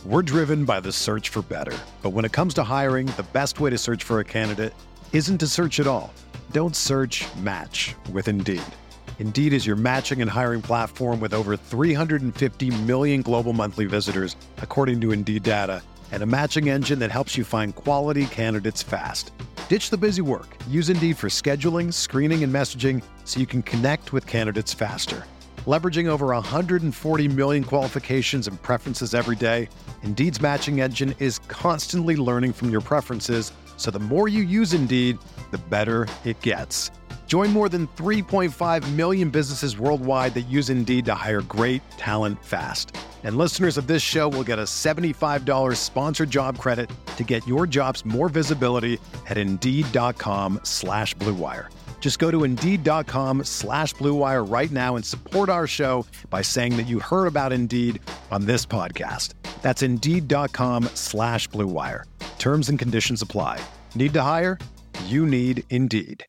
We're driven by the search for better. But when it comes to hiring, the best way to search for a candidate isn't to search at all. Don't search, match with Indeed. Indeed is your matching and hiring platform with over 350 million global monthly visitors, according to Indeed data, and a matching engine that helps you find quality candidates fast. Ditch the busy work. Use Indeed for scheduling, screening, and messaging so you can connect with candidates faster. Leveraging over 140 million qualifications and preferences every day, Indeed's matching engine is constantly learning from your preferences, so the more you use Indeed, the better it gets. Join more than 3.5 million businesses worldwide that use Indeed to hire great talent fast. And listeners of this show will get a $75 sponsored job credit to get your jobs more visibility at Indeed.com/Blue Wire. Just go to Indeed.com/Blue Wire right now and support our show by saying that you heard about Indeed on this podcast. That's Indeed.com/Blue Wire. Terms and conditions apply. Need to hire? You need Indeed.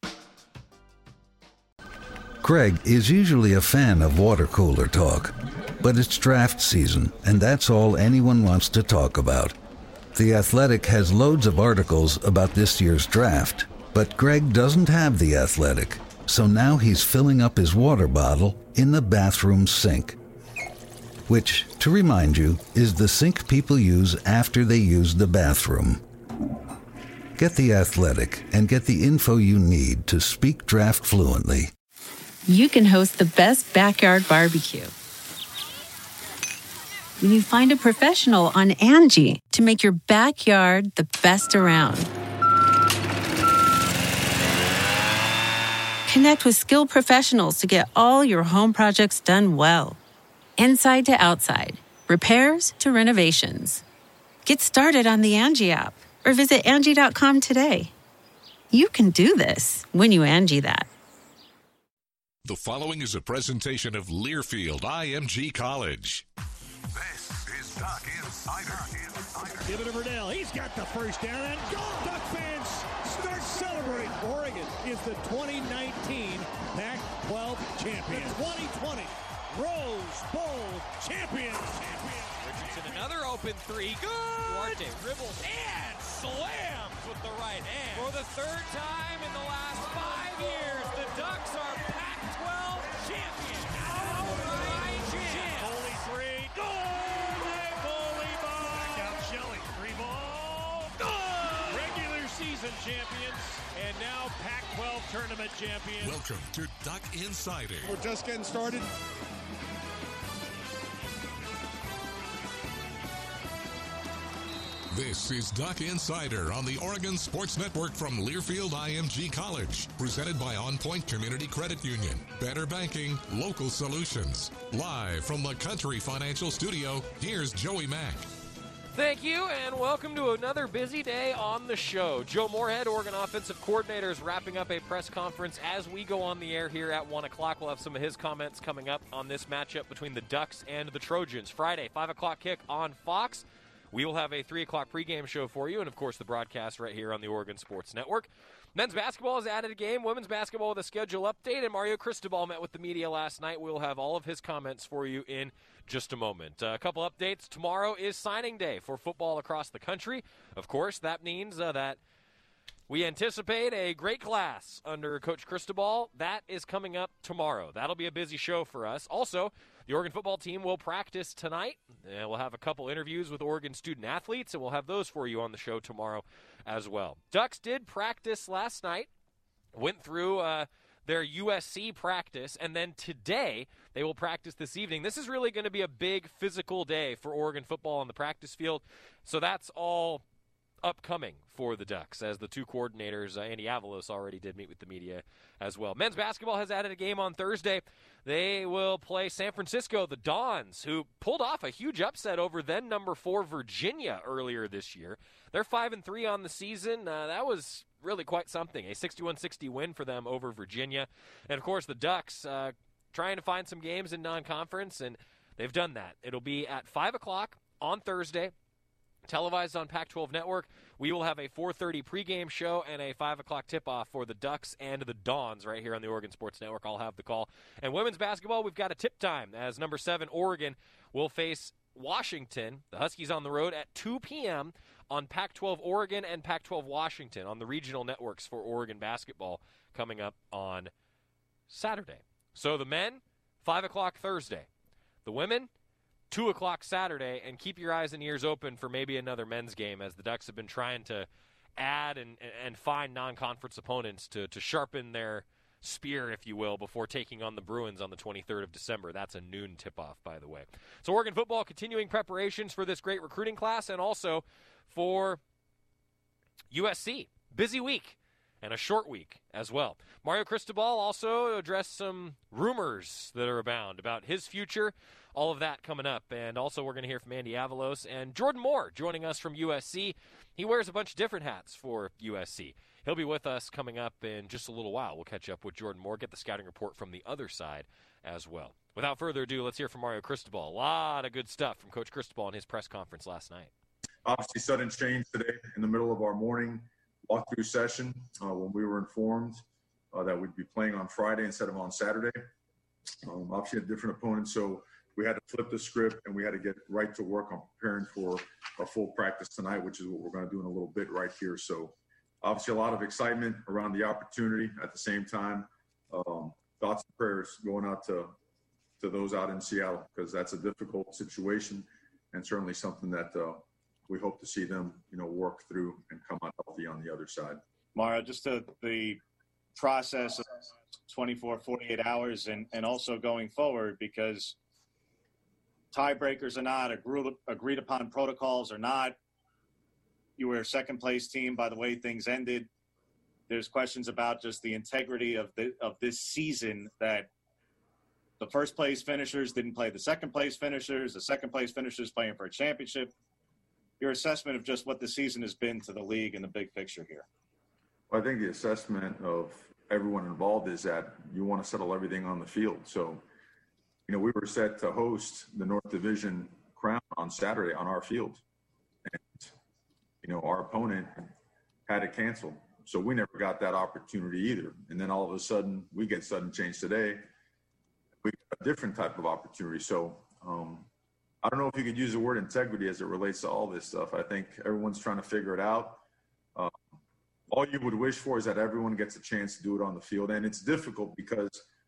Greg is usually a fan of water cooler talk, but it's draft season, and that's all anyone wants to talk about. The Athletic has loads of articles about this year's draft, but Greg doesn't have The Athletic, so now he's filling up his water bottle in the bathroom sink. Which, to remind you, is the sink people use after they use the bathroom. Get The Athletic and get the info you need to speak draft fluently. You can host the best backyard barbecue when you find a professional on Angie to make your backyard the best around. Connect with skilled professionals to get all your home projects done well. Inside to outside, repairs to renovations. Get started on the Angie app or visit Angie.com today. You can do this when you Angie that. The following is a presentation of Learfield IMG College. This is Duck Insider. Give it to Verdell. He's got the first down and go! Duck fans start celebrating. Oregon is the 2019 Pac-12 champion. The 2020 Rose Bowl champion. Richardson, another open three. Good! Duarte dribbles and slams with the right hand. For the third time in the last 5 years, the Ducks are Pac-12 champions. Outright champions. Foley three. Goal! Foley ball. Down Shelley. Three ball. Goal! Regular season champions and now Pac-12 tournament champions. Welcome to Duck Insider. We're just getting started. This is Duck Insider on the Oregon Sports Network from Learfield IMG College. Presented by On Point Community Credit Union. Better banking, local solutions. Live from the Country Financial Studio, here's Joey Mack. Thank you, and welcome to another busy day on the show. Joe Moorhead, Oregon Offensive Coordinator, is wrapping up a press conference as we go on the air here at 1 o'clock. We'll have some of his comments coming up on this matchup between the Ducks and the Trojans. Friday, 5 o'clock kick on Fox. We will have a 3 o'clock pregame show for you, and, of course, the broadcast right here on the Oregon Sports Network. Men's basketball has added a game. Women's basketball with a schedule update, and Mario Cristobal met with the media last night. We'll have all of his comments for you in just a moment. A couple updates. Tomorrow is signing day for football across the country. Of course, that means that we anticipate a great class under Coach Cristobal. That is coming up tomorrow. That'll be a busy show for us. Also, the Oregon football team will practice tonight. We'll have a couple interviews with Oregon student athletes, and we'll have those for you on the show tomorrow as well. Ducks did practice last night, went through their USC practice, and then today they will practice this evening. This is really going to be a big physical day for Oregon football on the practice field, so that's all upcoming for the Ducks, as the two coordinators, Andy Avalos, already did meet with the media as well. Men's basketball has added a game on Thursday. They will play San Francisco, the Dons, who pulled off a huge upset over then number 4 Virginia earlier this year. They're 5-3 on the season. That was really quite something, a 61-60 win for them over Virginia. And, of course, the Ducks trying to find some games in non-conference, and they've done that. It'll be at 5 o'clock on Thursday, televised on Pac-12 Network. We will have a 4:30 pregame show and a 5 o'clock tip-off for the Ducks and the Dons right here on the Oregon Sports Network. I'll have the call. And women's basketball, we've got a tip time as number 7 Oregon will face Washington. The Huskies on the road at 2 p.m. on Pac-12 Oregon and Pac-12 Washington on the regional networks for Oregon basketball coming up on Saturday. So the men, 5 o'clock Thursday. The women, 2 o'clock Saturday. And keep your eyes and ears open for maybe another men's game, as the Ducks have been trying to add and find non-conference opponents to sharpen their spear, if you will, before taking on the Bruins on the 23rd of December. That's a noon tip-off, by the way. So Oregon football continuing preparations for this great recruiting class and also for USC. Busy week and a short week as well. Mario Cristobal also addressed some rumors that are abound about his future. All of that coming up. And also we're going to hear from Andy Avalos and Jordan Moore joining us from USC. He wears a bunch of different hats for USC. He'll be with us coming up in just a little while. We'll catch up with Jordan Moore, get the scouting report from the other side as well. Without further ado, let's hear from Mario Cristobal. A lot of good stuff from Coach Cristobal in his press conference last night. Obviously, sudden change today in the middle of our morning walkthrough session when we were informed that we'd be playing on Friday instead of on Saturday. Obviously, a different opponent, so we had to flip the script and we had to get right to work on preparing for a full practice tonight, which is what we're going to do in a little bit right here. So obviously a lot of excitement around the opportunity. At the same time, thoughts and prayers going out to those out in Seattle, because that's a difficult situation and certainly something that we hope to see them, work through and come out healthy on the other side. Mario, just the process of 24, 48 hours and also going forward, because tiebreakers are not, agreed upon protocols are not. You were a second-place team by the way things ended. There's questions about just the integrity of this season, that the first-place finishers didn't play the second-place finishers, the second-place finishers playing for a championship. Your assessment of just what the season has been to the league and the big picture here. Well, I think the assessment of everyone involved is that you want to settle everything on the field. So, we were set to host the North Division Crown on Saturday on our field. And, our opponent had to cancel. So we never got that opportunity either. And then all of a sudden, we get sudden change today. We got a different type of opportunity. So I don't know if you could use the word integrity as it relates to all this stuff. I think everyone's trying to figure it out. All you would wish for is that everyone gets a chance to do it on the field. And it's difficult because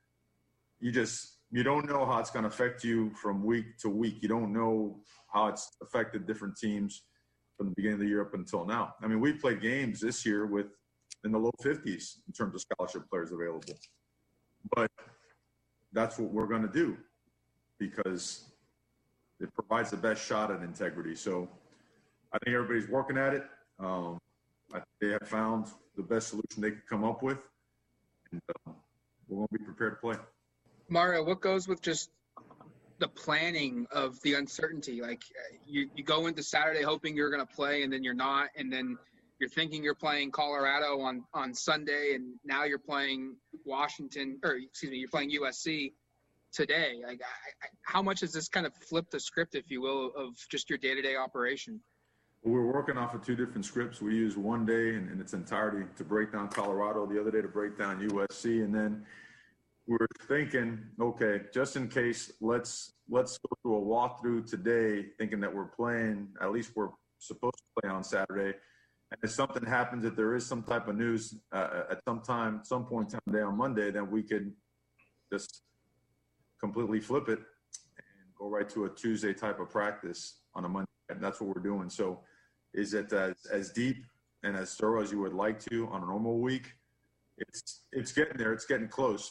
you don't know how it's going to affect you from week to week. You don't know how it's affected different teams from the beginning of the year up until now. I mean, we played games this year in the low 50s in terms of scholarship players available. But that's what we're going to do because it provides the best shot at integrity. So I think everybody's working at it. I think they have found the best solution they could come up with. And we're going to be prepared to play. Mario, what goes with just the planning of the uncertainty? Like you go into Saturday hoping you're going to play and then you're not, and then you're thinking you're playing Colorado on Sunday, and now you're playing you're playing USC today. Like how much does this kind of flip the script, if you will, of just your day-to-day operation? We're working off of two different scripts. We use one day in its entirety to break down Colorado, the other day to break down USC, and then we're thinking, okay, just in case, let's go through a walkthrough today, thinking that we're playing, at least we're supposed to play on Saturday. And if something happens, if there is some type of news at some point in time on Monday, then we could just completely flip it and go right to a Tuesday type of practice on a Monday. And that's what we're doing. So is it as deep and as thorough as you would like to on a normal week? It's getting there. It's getting close.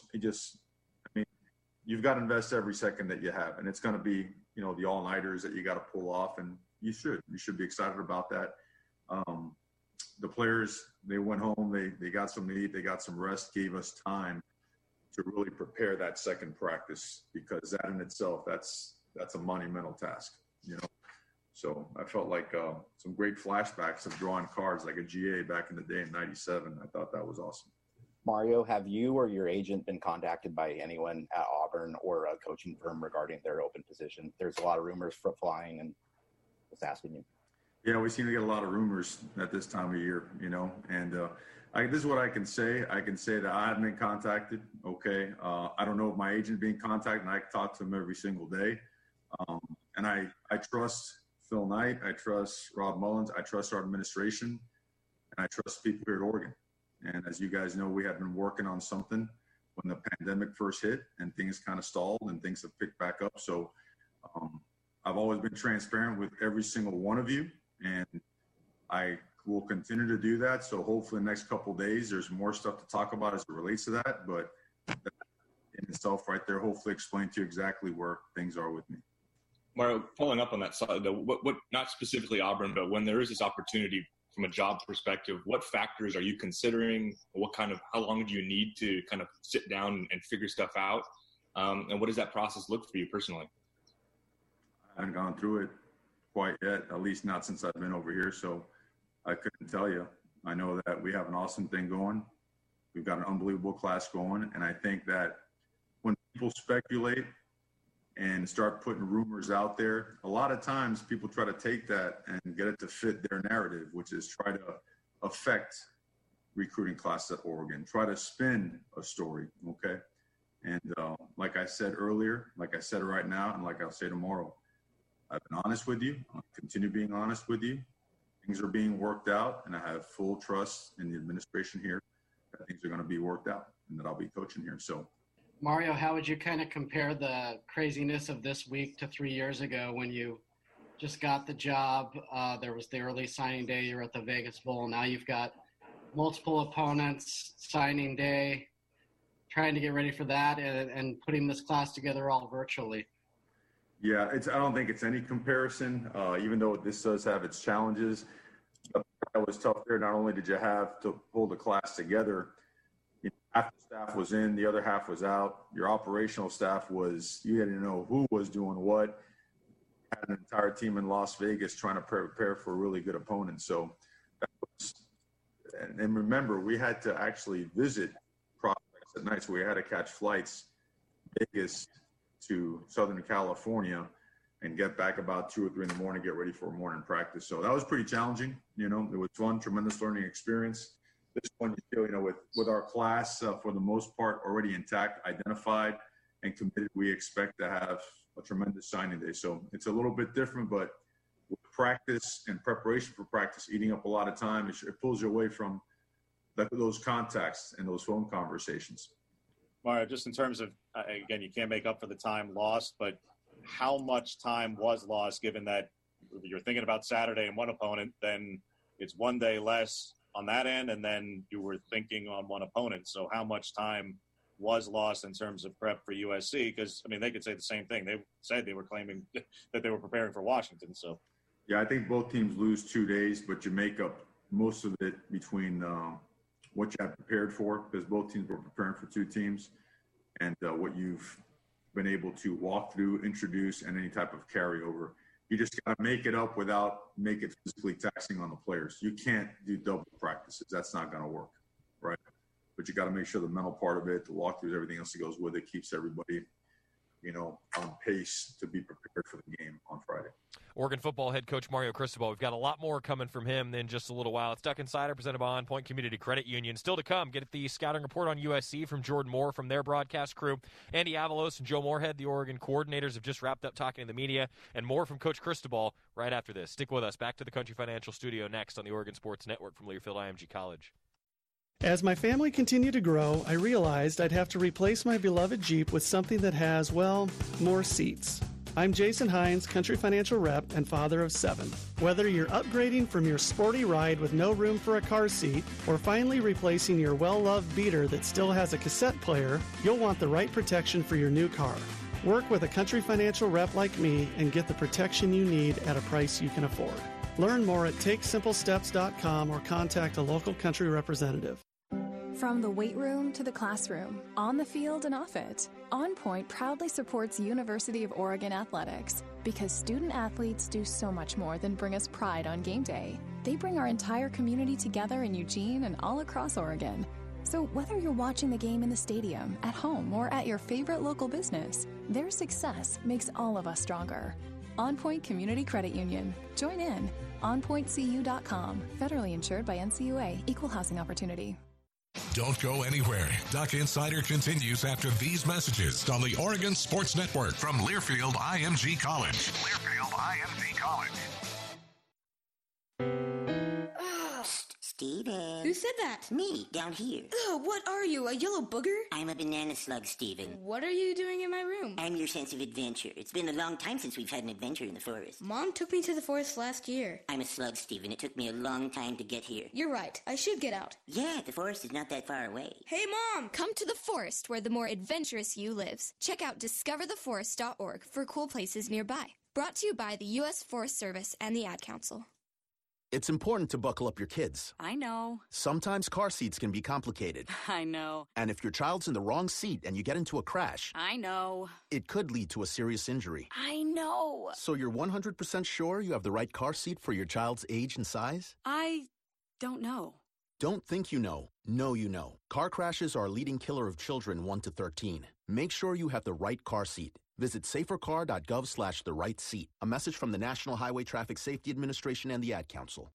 You've got to invest every second that you have, and it's going to be, the all-nighters that you got to pull off, and you should be excited about that. The players, they went home, they got some meat, they got some rest, gave us time to really prepare that second practice, because that in itself, that's a monumental task, So I felt like some great flashbacks of drawing cards like a GA back in the day in '97. I thought that was awesome. Mario, have you or your agent been contacted by anyone at Auburn or a coaching firm regarding their open position? There's a lot of rumors flying, and just asking you. Yeah, we seem to get a lot of rumors at this time of year, and this is what I can say. I can say that I haven't been contacted, okay? I don't know if my agent being contacted, and I talk to him every single day. And I trust Phil Knight. I trust Rob Mullins. I trust our administration. And I trust people here at Oregon. And as you guys know, we have been working on something when the pandemic first hit and things kind of stalled and things have picked back up. So I've always been transparent with every single one of you, and I will continue to do that. So hopefully the next couple of days, there's more stuff to talk about as it relates to that. But that in itself right there, hopefully explain to you exactly where things are with me. Mario, following up on that side, what not specifically Auburn, but when there is this opportunity from a job perspective, what factors are you considering? How long do you need to kind of sit down and figure stuff out? And what does that process look for you personally? I haven't gone through it quite yet, at least not since I've been over here. So I couldn't tell you. I know that we have an awesome thing going. We've got an unbelievable class going. And I think that when people speculate and start putting rumors out there, a lot of times people try to take that and get it to fit their narrative, which is try to affect recruiting class at Oregon, try to spin a story, okay? And like I said earlier, like I said right now, and like I'll say tomorrow, I've been honest with you. I'll continue being honest with you. Things are being worked out, and I have full trust in the administration here that things are going to be worked out and that I'll be coaching here. So, Mario, how would you kind of compare the craziness of this week to 3 years ago when you just got the job? There was the early signing day. You were at the Vegas Bowl. Now you've got multiple opponents, signing day, trying to get ready for that and putting this class together all virtually. Yeah, I don't think it's any comparison, even though this does have its challenges. That was tough there. Not only did you have to pull the class together, half the staff was in, the other half was out. Your operational staff you had to know who was doing what. Had an entire team in Las Vegas trying to prepare for a really good opponent. So that was, and remember, we had to actually visit prospects at night, so we had to catch flights Vegas to Southern California and get back about 2 or 3 in the morning, get ready for a morning practice. So that was pretty challenging. It was fun, tremendous learning experience. This one, with our class for the most part already intact, identified, and committed, we expect to have a tremendous signing day. So it's a little bit different, but with practice and preparation for practice eating up a lot of time, it pulls you away from those contacts and those phone conversations. Mario, just in terms of, again, you can't make up for the time lost, but how much time was lost given that you're thinking about Saturday and one opponent, then it's 1 day less on that end, and then you were thinking on one opponent. So how much time was lost in terms of prep for USC? Because, they could say the same thing. They said they were claiming that they were preparing for Washington. So, yeah, I think both teams lose 2 days, but you make up most of it between what you have prepared for, because both teams were preparing for 2 teams, and what you've been able to walk through, introduce, and any type of carryover. You just got to make it up without make it physically taxing on the players. You can't do double practices. That's not going to work, right? But you got to make sure the mental part of it, the walkthroughs, everything else that goes with it, keeps everybody, on pace to be prepared for the game on Friday. Oregon football head coach Mario Cristobal. We've got a lot more coming from him in just a little while. It's Duck Insider presented by On Point Community Credit Union. Still to come, get the scouting report on USC from Jordan Moore from their broadcast crew. Andy Avalos and Joe Moorhead, the Oregon coordinators, have just wrapped up talking to the media, and more from Coach Cristobal right after this. Stick with us. Back to the Country Financial Studio next on the Oregon Sports Network from Learfield IMG College. As my family continued to grow, I realized I'd have to replace my beloved Jeep with something that has, more seats. I'm Jason Hines, Country Financial Rep and father of 7. Whether you're upgrading from your sporty ride with no room for a car seat or finally replacing your well-loved beater that still has a cassette player, you'll want the right protection for your new car. Work with a Country Financial Rep like me and get the protection you need at a price you can afford. Learn more at TakeSimpleSteps.com or contact a local Country representative. From the weight room to the classroom, on the field and off it, On Point proudly supports University of Oregon athletics because student athletes do so much more than bring us pride on game day. They bring our entire community together in Eugene and all across Oregon. So whether you're watching the game in the stadium, at home, or at your favorite local business, their success makes all of us stronger. On Point Community Credit Union. Join in. OnPointCU.com. Federally insured by NCUA. Equal housing opportunity. Don't go anywhere. Duck Insider continues after these messages on the Oregon Sports Network from Learfield IMG College. IMG College. Steven. Who said that? Me, down here. Ugh, what are you, a yellow booger? I'm a banana slug, Steven. What are you doing in my room? I'm your sense of adventure. It's been a long time since we've had an adventure in the forest. Mom took me to the forest last year. I'm a slug, Steven. It took me a long time to get here. You're right. I should get out. Yeah, the forest is not that far away. Hey, Mom! Come to the forest where the more adventurous you lives. Check out discovertheforest.org for cool places nearby. Brought to you by the U.S. Forest Service and the Ad Council. It's important to buckle up your kids. I know. Sometimes car seats can be complicated. I know. And if your child's in the wrong seat and you get into a crash, I know. it could lead to a serious injury. I know. So you're 100% sure you have the right car seat for your child's age and size? I don't know. Don't think you know. Know you know. Car crashes are a leading killer of children 1 to 13. Make sure you have the right car seat. Visit safercar.gov/the right seat. A message from the National Highway Traffic Safety Administration and the Ad Council.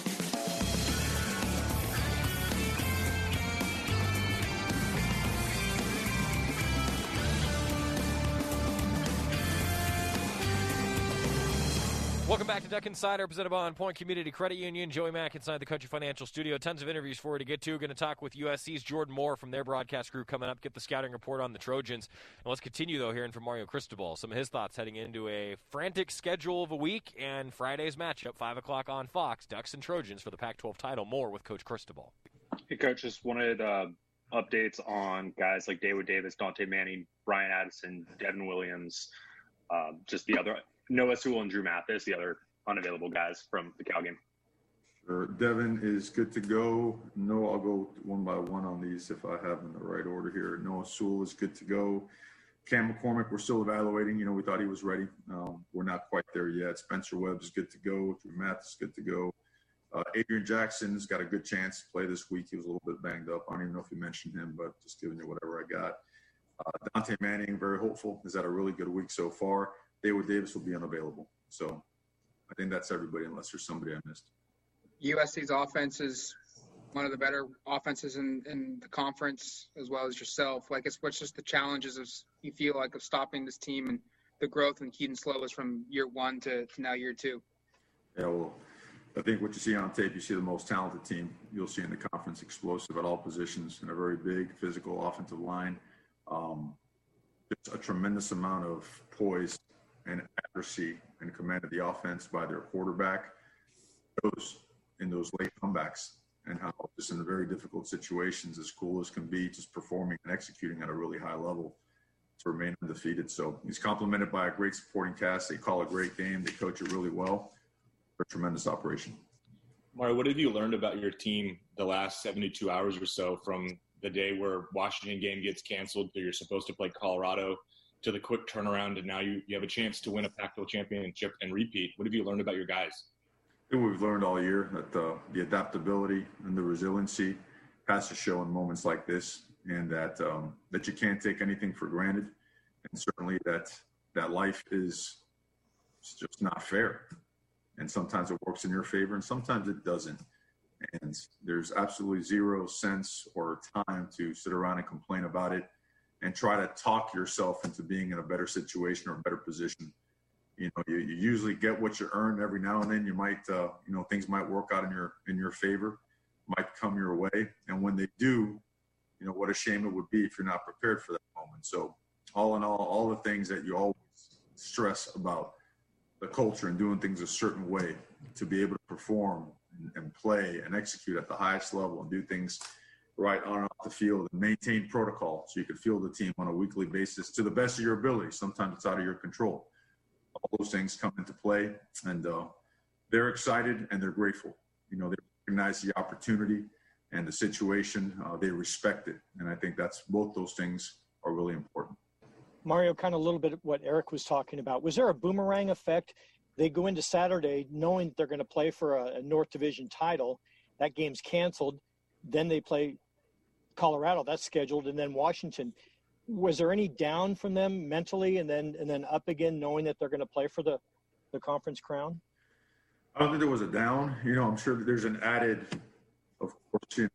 Welcome back to Duck Insider, presented by On Point Community Credit Union. Joey Mack inside the Country Financial Studio. Tons of interviews for you to get to. Going to talk with USC's Jordan Moore from their broadcast crew coming up, get the scouting report on the Trojans. And let's continue, though, hearing from Mario Cristobal. Some of his thoughts heading into a frantic schedule of a week and Friday's matchup, 5 o'clock on Fox, Ducks and Trojans for the Pac-12 title. More with Coach Cristobal. Hey, Coach, just wanted updates on guys like David Davis, Dante Manning, Brian Addison, Devin Williams, just the other – Noah Sewell and Drew Mathis, the other unavailable guys from the Cal game. Devin is good to go. Noah, I'll go one by one on these if I have them in the right order here. Noah Sewell is good to go. Cam McCormick, we're still evaluating. We thought he was ready. We're not quite there yet. Spencer Webb is good to go. Drew Mathis is good to go. Adrian Jackson's got a good chance to play this week. He was a little bit banged up. I don't even know if you mentioned him, but just giving you whatever I got. Dante Manning, very hopeful. He's had a really good week so far. David Davis will be unavailable. So I think that's everybody unless there's somebody I missed. USC's offense is one of the better offenses in the conference, as well as yourself. What's just the challenges of you feel like of stopping this team and the growth in Keaton Slovis from year one to now year two? Yeah, well, I think what you see on tape, you see the most talented team you'll see in the conference, explosive at all positions and a very big physical offensive line. Just a tremendous amount of poise and accuracy and command of the offense by their quarterback goes in those late comebacks, and how just in the very difficult situations, as cool as can be, just performing and executing at a really high level to remain undefeated. So he's complemented by a great supporting cast. They call a great game. They coach it really well. A tremendous operation. Mario, what have you learned about your team the last 72 hours or so, from the day where Washington game gets canceled to you're supposed to play Colorado, to the quick turnaround, and now you have a chance to win a Pac-12 championship and repeat? What have you learned about your guys? I think we've learned all year that the adaptability and the resiliency has to show in moments like this, and that that you can't take anything for granted, and certainly that life is just not fair, and sometimes it works in your favor and sometimes it doesn't, and there's absolutely zero sense or time to sit around and complain about it and try to talk yourself into being in a better situation or a better position. You usually get what you earn. Every now and then you might, things might work out in your favor, might come your way. And when they do, what a shame it would be if you're not prepared for that moment. So all in all the things that you always stress about the culture and doing things a certain way to be able to perform and play and execute at the highest level and do things right on and off the field and maintain protocol so you can field the team on a weekly basis to the best of your ability. Sometimes it's out of your control. All those things come into play, and they're excited and they're grateful. They recognize the opportunity and the situation. They respect it, and I think both those things are really important. Mario, kind of a little bit of what Eric was talking about. Was there a boomerang effect? They go into Saturday knowing they're going to play for a North Division title. That game's canceled. Then they play Colorado, that's scheduled, and then Washington. Was there any down from them mentally and then up again knowing that they're going to play for the conference crown? I don't think there was a down. I'm sure that there's an added, of course,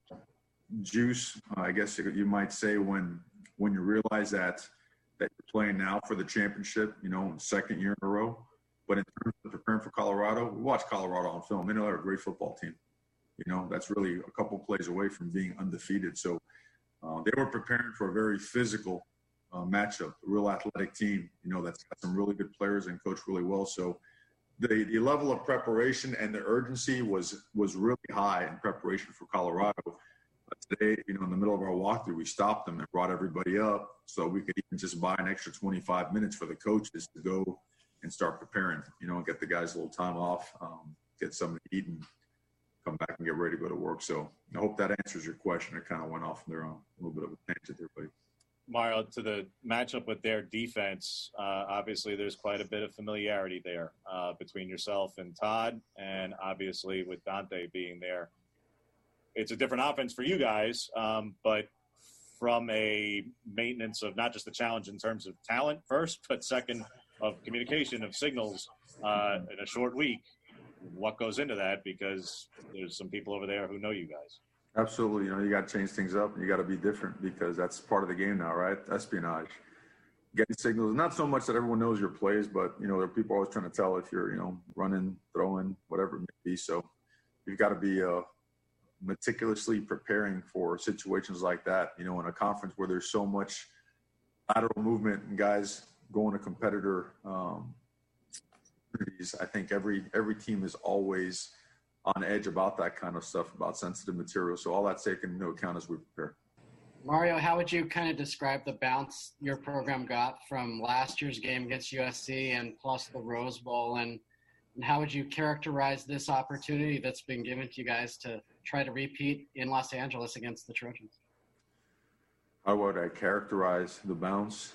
juice, I guess you might say, when you realize that you're playing now for the championship, second year in a row. But in terms of preparing for Colorado, we watched Colorado on film. They know they're a great football team. That's really a couple plays away from being undefeated. So they were preparing for a very physical matchup, a real athletic team, that's got some really good players and coached really well. So the level of preparation and the urgency was really high in preparation for Colorado. Today, in the middle of our walkthrough, we stopped them and brought everybody up so we could even just buy an extra 25 minutes for the coaches to go and start preparing, and get the guys a little time off, get something to eat and come back and get ready to go to work. So I hope that answers your question. It kind of went off there on a little bit of a tangent there, buddy. Mario, to the matchup with their defense, obviously there's quite a bit of familiarity there between yourself and Todd, and obviously with Dante being there. It's a different offense for you guys, but from a maintenance of not just the challenge in terms of talent first, but second of communication, of signals in a short week, what goes into that? Because there's some people over there who know you guys. Absolutely. You got to change things up and you got to be different because that's part of the game now, right? Espionage. Getting signals, not so much that everyone knows your plays, but, there are people always trying to tell if you're, running, throwing, whatever it may be. So you've got to be meticulously preparing for situations like that, in a conference where there's so much lateral movement and guys going to competitor I think every team is always on edge about that kind of stuff, about sensitive material. So all that's taken into account as we prepare. Mario, how would you kind of describe the bounce your program got from last year's game against USC and plus the Rose Bowl? And how would you characterize this opportunity that's been given to you guys to try to repeat in Los Angeles against the Trojans? How would I characterize the bounce?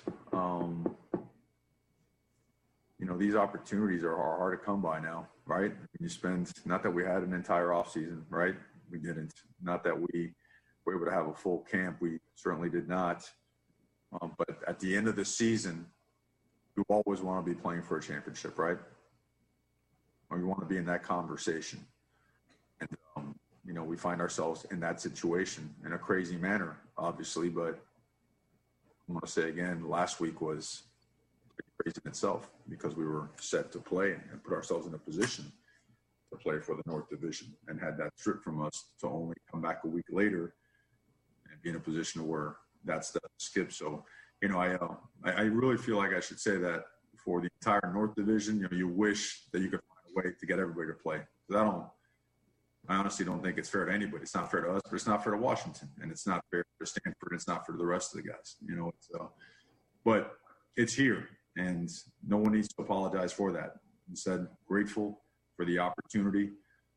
These opportunities are hard to come by now, right? You spend, not that we had an entire offseason, right? We didn't. Not that we were able to have a full camp. We certainly did not. But at the end of the season, you always want to be playing for a championship, right? Or you want to be in that conversation. And, we find ourselves in that situation in a crazy manner, obviously. But I want to say again, last week was crazy in itself because we were set to play and put ourselves in a position to play for the North Division and had that stripped from us to only come back a week later and be in a position where that's the skip. So, I really feel like I should say that for the entire North Division, you wish that you could find a way to get everybody to play. I honestly don't think it's fair to anybody. It's not fair to us, but it's not fair to Washington, and it's not fair to Stanford, and it's not fair to the rest of the guys. But it's here, and no one needs to apologize for that. Instead, grateful for the opportunity.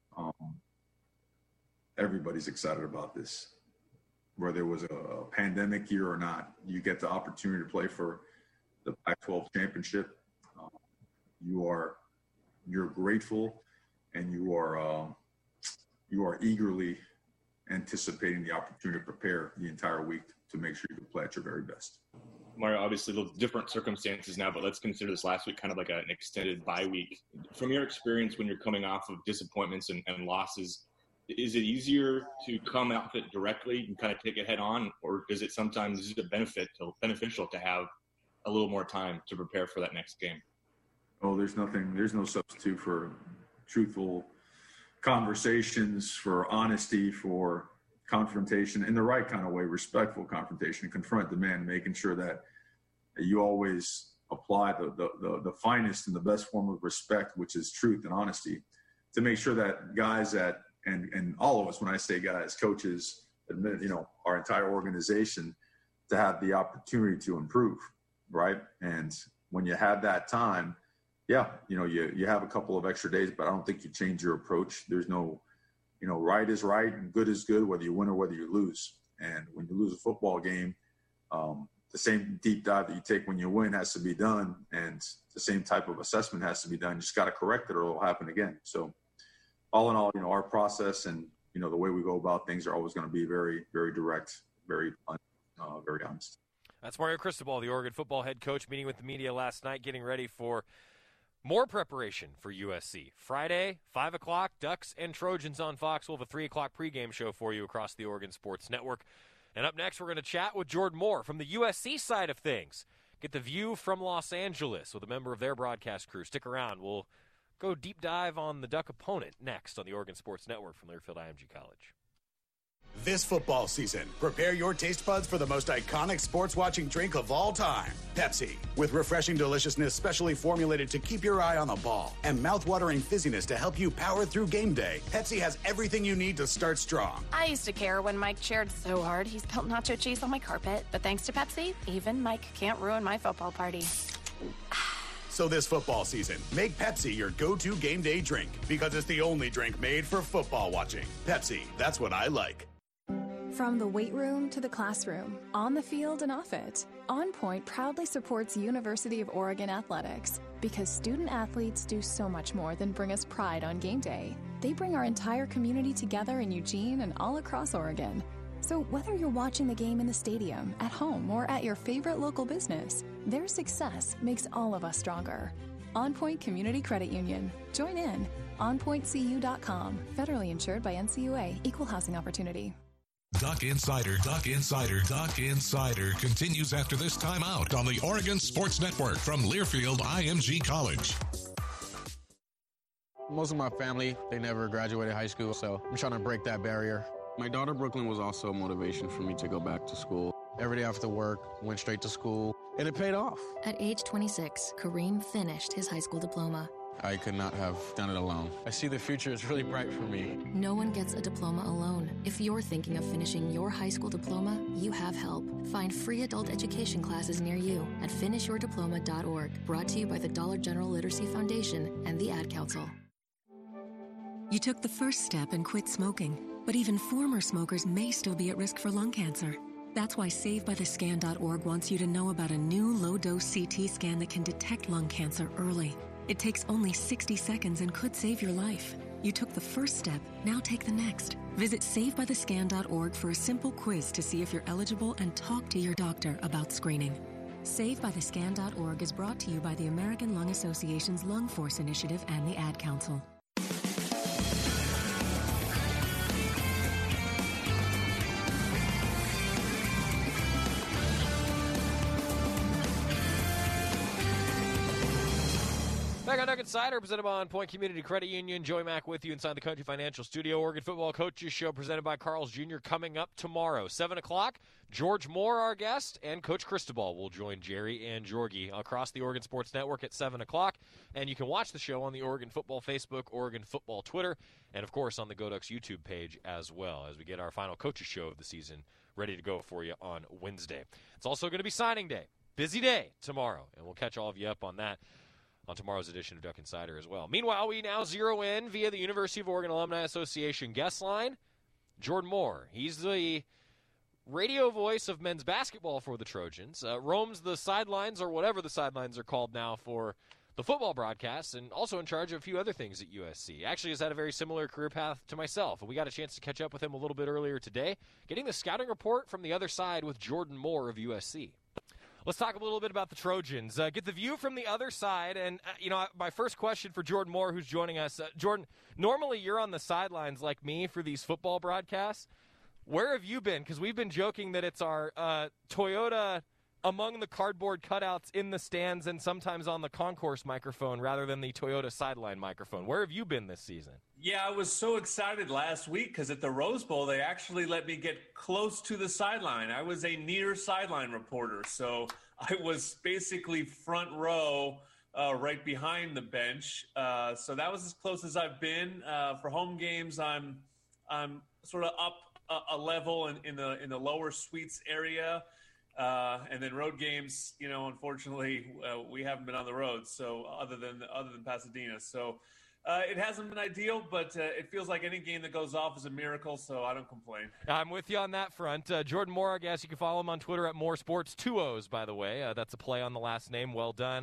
Everybody's excited about this. Whether it was a pandemic year or not, you get the opportunity to play for the Pac-12 championship. You're grateful, and you are eagerly anticipating the opportunity to prepare the entire week to make sure you can play at your very best. Mario, obviously, little different circumstances now, but let's consider this last week kind of like an extended bye week. From your experience when you're coming off of disappointments and losses, is it easier to come out with it directly and kind of take it head on, or is it sometimes beneficial to have a little more time to prepare for that next game? Oh, there's no substitute for truthful conversations, for honesty, for confrontation in the right kind of way, respectful confrontation, confront the man, making sure that you always apply the finest and the best form of respect, which is truth and honesty, to make sure that guys and all of us, when I say guys, coaches, our entire organization, to have the opportunity to improve, right? And when you have that time, you have a couple of extra days, but I don't think you change your approach. There's no, right is right and good is good, whether you win or whether you lose. And when you lose a football game, the same deep dive that you take when you win has to be done, and the same type of assessment has to be done. You just got to correct it or it'll happen again. So all in all, our process and, the way we go about things are always going to be very, very direct, very blunt, very honest. That's Mario Cristobal, the Oregon football head coach, meeting with the media last night, getting ready for more preparation for USC. Friday, 5 o'clock, Ducks and Trojans on Fox. We'll have a 3 o'clock pregame show for you across the Oregon Sports Network. And up next, we're going to chat with Jordan Moore from the USC side of things. get the view from Los Angeles with a member of their broadcast crew. Stick around. We'll go deep dive on the Duck opponent next on the Oregon Sports Network from Learfield IMG College. This football season, prepare your taste buds for the most iconic sports-watching drink of all time, Pepsi. With refreshing deliciousness specially formulated to keep your eye on the ball and mouth-watering fizziness to help you power through game day, Pepsi has everything you need to start strong. I used to care when Mike cheered so hard he spilled nacho cheese on my carpet, but thanks to Pepsi, even Mike can't ruin my football party. So this football season, make Pepsi your go-to game day drink because it's the only drink made for football watching. Pepsi, that's what I like. From the weight room to the classroom, on the field and off it, On Point proudly supports University of Oregon athletics because student athletes do so much more than bring us pride on game day. They bring our entire community together in Eugene and all across Oregon. So whether you're watching the game in the stadium, at home, or at your favorite local business, their success makes all of us stronger. On Point Community Credit Union. Join in. OnPointCU.com. Federally insured by NCUA. Equal housing opportunity. Duck Insider continues after this timeout on the Oregon Sports Network from Learfield IMG College. Most of my family, they never graduated high school, so I'm trying to break that barrier. My daughter, Brooklyn, was also a motivation for me to go back to school. Every day after work, went straight to school, and it paid off. At age 26, Kareem finished his high school diploma. I could not have done it alone. I see the future is really bright for me. No one gets a diploma alone. If you're thinking of finishing your high school diploma, you have help. Find free adult education classes near you at finishyourdiploma.org. Brought to you by the Dollar General Literacy Foundation and the Ad Council. You took the first step and quit smoking, but even former smokers may still be at risk for lung cancer. That's why SaveByTheScan.org wants you to know about a new low-dose CT scan that can detect lung cancer early. It takes only 60 seconds and could save your life. You took the first step, now take the next. Visit SaveByTheScan.org for a simple quiz to see if you're eligible and talk to your doctor about screening. SaveByTheScan.org is brought to you by the American Lung Association's Lung Force Initiative and the Ad Council. Back on Duck Insider, presented by On Point Community Credit Union. Joey Mack with you inside the Country Financial Studio. Oregon Football Coaches Show presented by Carl's Jr. coming up tomorrow. 7 o'clock, George Moore, our guest, and Coach Cristobal will join Jerry and Jorgie across the Oregon Sports Network at 7 o'clock. And you can watch the show on the Oregon Football Facebook, Oregon Football Twitter, and, of course, on the Go Ducks YouTube page as well as we get our final Coaches Show of the season ready to go for you on Wednesday. It's also going to be signing day. Busy day tomorrow, and we'll catch all of you up on that on tomorrow's edition of Duck Insider as well. Meanwhile, we now zero in via the University of Oregon Alumni Association guest line. Jordan Moore. He's the radio voice of men's basketball for the Trojans. Roams the sidelines, or whatever the sidelines are called now, for the football broadcasts, and also in charge of a few other things at USC. Actually has had a very similar career path to myself. We got a chance to catch up with him a little bit earlier today, getting the scouting report from the other side with Jordan Moore of USC. Let's talk a little bit about the Trojans. Get the view from the other side. And, my first question for Jordan Moore, who's joining us. Jordan, normally you're on the sidelines like me for these football broadcasts. Where have you been? Because we've been joking that it's our Toyota among the cardboard cutouts in the stands and sometimes on the concourse microphone rather than the Toyota sideline microphone. Where have you been this season? Yeah, I was so excited last week because at the Rose Bowl, they actually let me get close to the sideline. I was a near sideline reporter, so I was basically front row right behind the bench. So that was as close as I've been. For home games, I'm sort of up a level in the lower suites area. And then road games, unfortunately, we haven't been on the road. So other than Pasadena, so it hasn't been ideal, but it feels like any game that goes off is a miracle. So I don't complain. I'm with you on that front. Jordan Moore, I guess you can follow him on Twitter at MooreSports, 2 O's, by the way. That's a play on the last name. Well done.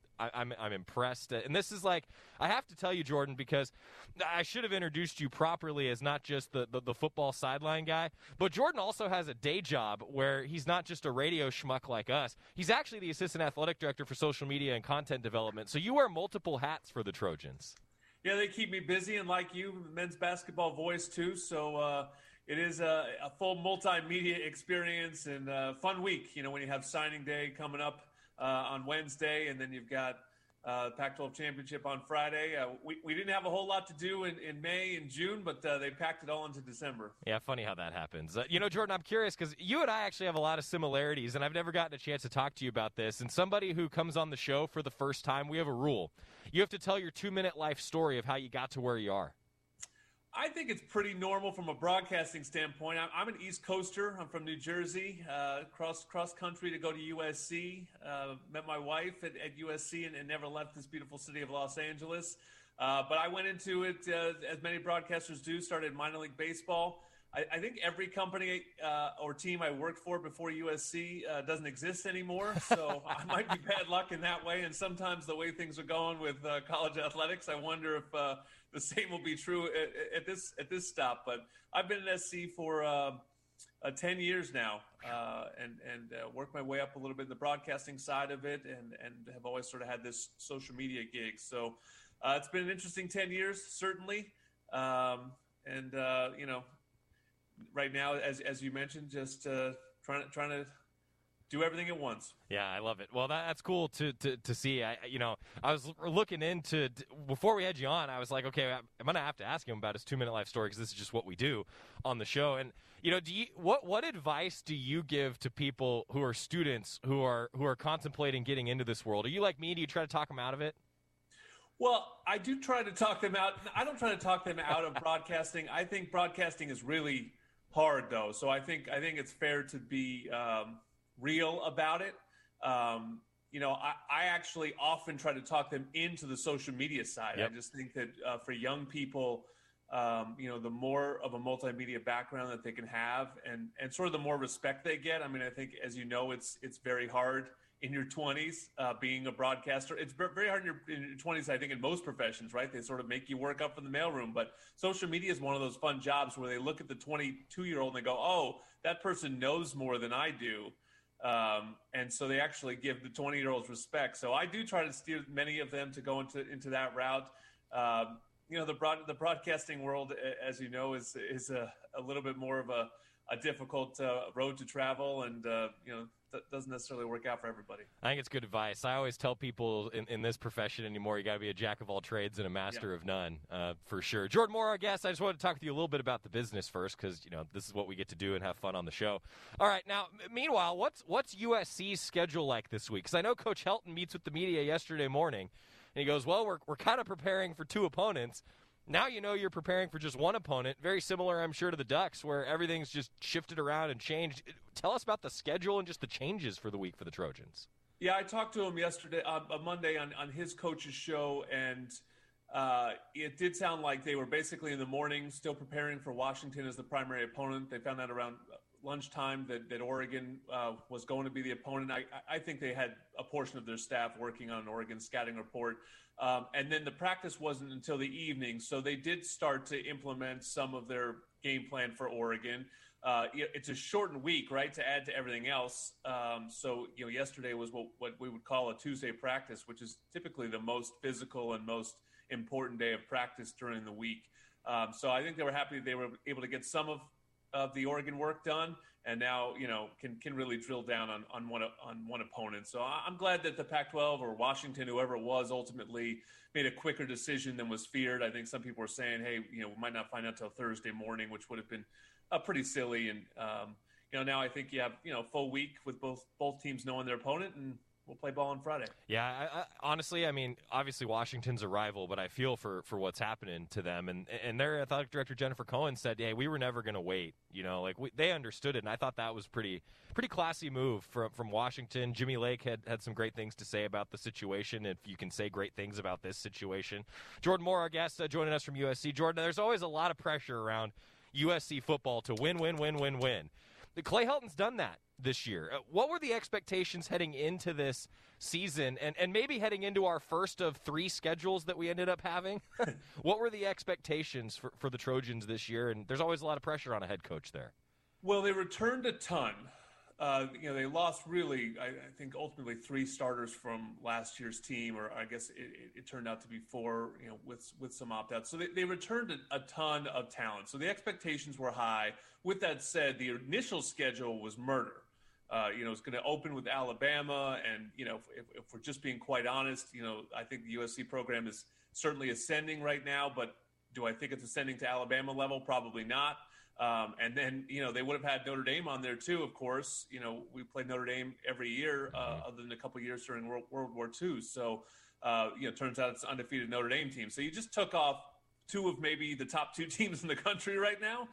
I'm impressed. And this is like, I have to tell you, Jordan, because I should have introduced you properly as not just the football sideline guy, but Jordan also has a day job where he's not just a radio schmuck like us. He's actually the assistant athletic director for social media and content development. So you wear multiple hats for the Trojans. Yeah, they keep me busy, and like you, men's basketball voice too. So it is a full multimedia experience and fun week, when you have signing day coming up. on Wednesday, and then you've got Pac-12 championship on Friday. We didn't have a whole lot to do in May and June, but they packed it all into December. Yeah, funny how that happens. Jordan, I'm curious because you and I actually have a lot of similarities, and I've never gotten a chance to talk to you about this. And somebody who comes on the show for the first time, we have a rule. You have to tell your 2-minute life story of how you got to where you are. I think it's pretty normal from a broadcasting standpoint. I'm an East Coaster. I'm from New Jersey, cross country to go to USC. Met my wife at USC and never left this beautiful city of Los Angeles. But I went into it, as many broadcasters do, started minor league baseball. I think every company or team I worked for before USC doesn't exist anymore. So I might be bad luck in that way. And sometimes the way things are going with college athletics, I wonder if the same will be true at this stop. But I've been at SC for 10 years now, and worked my way up a little bit in the broadcasting side of it, and have always sort of had this social media gig. So it's been an interesting 10 years, certainly. Right now, as you mentioned, just trying to do everything at once. Yeah, I love it. Well, that's cool to see. I was looking into, before we had you on, I was like, okay, I'm going to have to ask him about his 2-minute life story because this is just what we do on the show. And, what advice do you give to people who are students who are contemplating getting into this world? Are you like me? Do you try to talk them out of it? Well, I do try to talk them out. I don't try to talk them out of broadcasting. I think broadcasting is really hard, though. So I think it's fair to be real about it. I actually often try to talk them into the social media side. Yep. I just think that for young people, the more of a multimedia background that they can have, and sort of the more respect they get. I mean, I think, as you know, it's very hard in your 20s being a broadcaster. It's very hard in your 20s, I think, in most professions, right? They sort of make you work up in the mailroom. But social media is one of those fun jobs where they look at the 22-year-old and they go, oh, that person knows more than I do. And so they actually give the 20-year-olds respect. So I do try to steer many of them to go into that route. The broadcasting world, as you know, is a little bit more of a difficult road to travel, and that doesn't necessarily work out for everybody. I think it's good advice. I always tell people in this profession anymore, you got to be a jack of all trades and a master of none, for sure. Jordan Moore, our guest. I just wanted to talk with you a little bit about the business first, because this is what we get to do and have fun on the show. All right, now, meanwhile, what's USC's schedule like this week? Because I know Coach Helton meets with the media yesterday morning, and he goes, well, we're kind of preparing for 2 opponents. Now you're preparing for just 1 opponent, very similar, I'm sure, to the Ducks, where everything's just shifted around and changed. Tell us about the schedule and just the changes for the week for the Trojans. Yeah, I talked to him yesterday, Monday, on his coach's show, and it did sound like they were basically in the morning still preparing for Washington as the primary opponent. They found out around lunchtime that Oregon was going to be the opponent. I think they had a portion of their staff working on an Oregon scouting report. And then the practice wasn't until the evening, so they did start to implement some of their game plan for Oregon. It's a shortened week, right, to add to everything else. So yesterday was what we would call a Tuesday practice, which is typically the most physical and most important day of practice during the week. So I think they were happy they were able to get some of the Oregon work done, and now can really drill down on one opponent. So I'm glad that the Pac-12 or Washington, whoever it was, ultimately made a quicker decision than was feared. I think some people were saying, hey, we might not find out till Thursday morning, which would have been pretty silly. And now I think you have full week with both teams knowing their opponent, and we'll play ball on Friday. Yeah, I honestly, obviously Washington's a rival, but I feel for what's happening to them. And their athletic director, Jennifer Cohen, said, hey, we were never going to wait. They understood it, and I thought that was pretty classy move from Washington. Jimmy Lake had some great things to say about the situation, if you can say great things about this situation. Jordan Moore, our guest, joining us from USC. Jordan, there's always a lot of pressure around USC football to win. Clay Helton's done that this year. What were the expectations heading into this season, and maybe heading into our first of 3 schedules that we ended up having? What were the expectations for the Trojans this year? And there's always a lot of pressure on a head coach there. Well, they returned a ton. They lost really, I think, ultimately 3 starters from last year's team, or I guess it turned out to be 4, with some opt-outs. So they returned a ton of talent. So the expectations were high. With that said, the initial schedule was murder. It's going to open with Alabama. And, if we're just being quite honest, I think the USC program is certainly ascending right now. But do I think it's ascending to Alabama level? Probably not. And then, they would have had Notre Dame on there, too, of course. We played Notre Dame every year other than a couple years during World War II. So, it turns out it's an undefeated Notre Dame team. So you just took off two of maybe the top two teams in the country right now.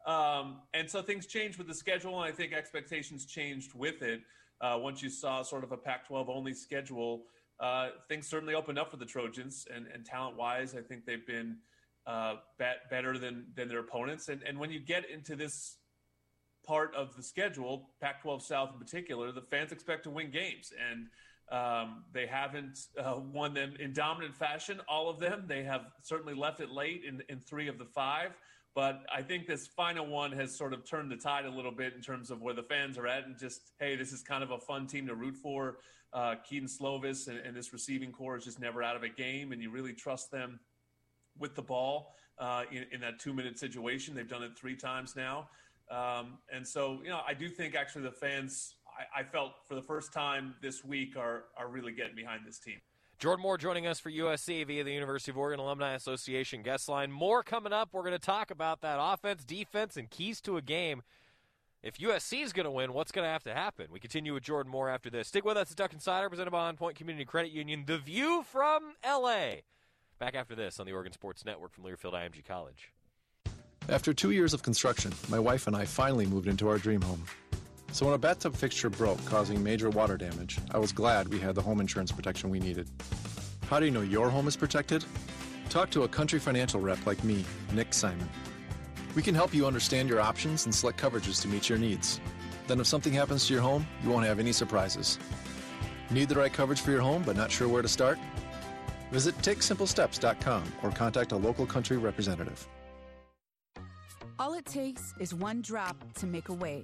And so things changed with the schedule, and I think expectations changed with it. Once you saw sort of a Pac-12 only schedule, things certainly opened up for the Trojans, and talent-wise, I think they've been better than their opponents. And when you get into this part of the schedule, Pac-12 South in particular, the fans expect to win games, and they haven't won them in dominant fashion, all of them. They have certainly left it late in 3 of the 5. But I think this final one has sort of turned the tide a little bit in terms of where the fans are at, and just, hey, this is kind of a fun team to root for. Keaton Slovis and this receiving core is just never out of a game, and you really trust them with the ball in that 2-minute situation. They've done it 3 times now. And so, I do think actually the fans, I felt for the first time this week, are really getting behind this team. Jordan Moore joining us for USC via the University of Oregon Alumni Association guest line. More coming up. We're going to talk about that offense, defense, and keys to a game. If USC is going to win, what's going to have to happen? We continue with Jordan Moore after this. Stick with us. It's Duck Insider, presented by On Point Community Credit Union. The View from L.A. Back after this on the Oregon Sports Network from Learfield IMG College. After 2 years of construction, my wife and I finally moved into our dream home. So when a bathtub fixture broke, causing major water damage, I was glad we had the home insurance protection we needed. How do you know your home is protected? Talk to a Country Financial rep like me, Nick Simon. We can help you understand your options and select coverages to meet your needs. Then if something happens to your home, you won't have any surprises. Need the right coverage for your home but not sure where to start? Visit TakeSimpleSteps.com or contact a local Country representative. All it takes is one drop to make a wave.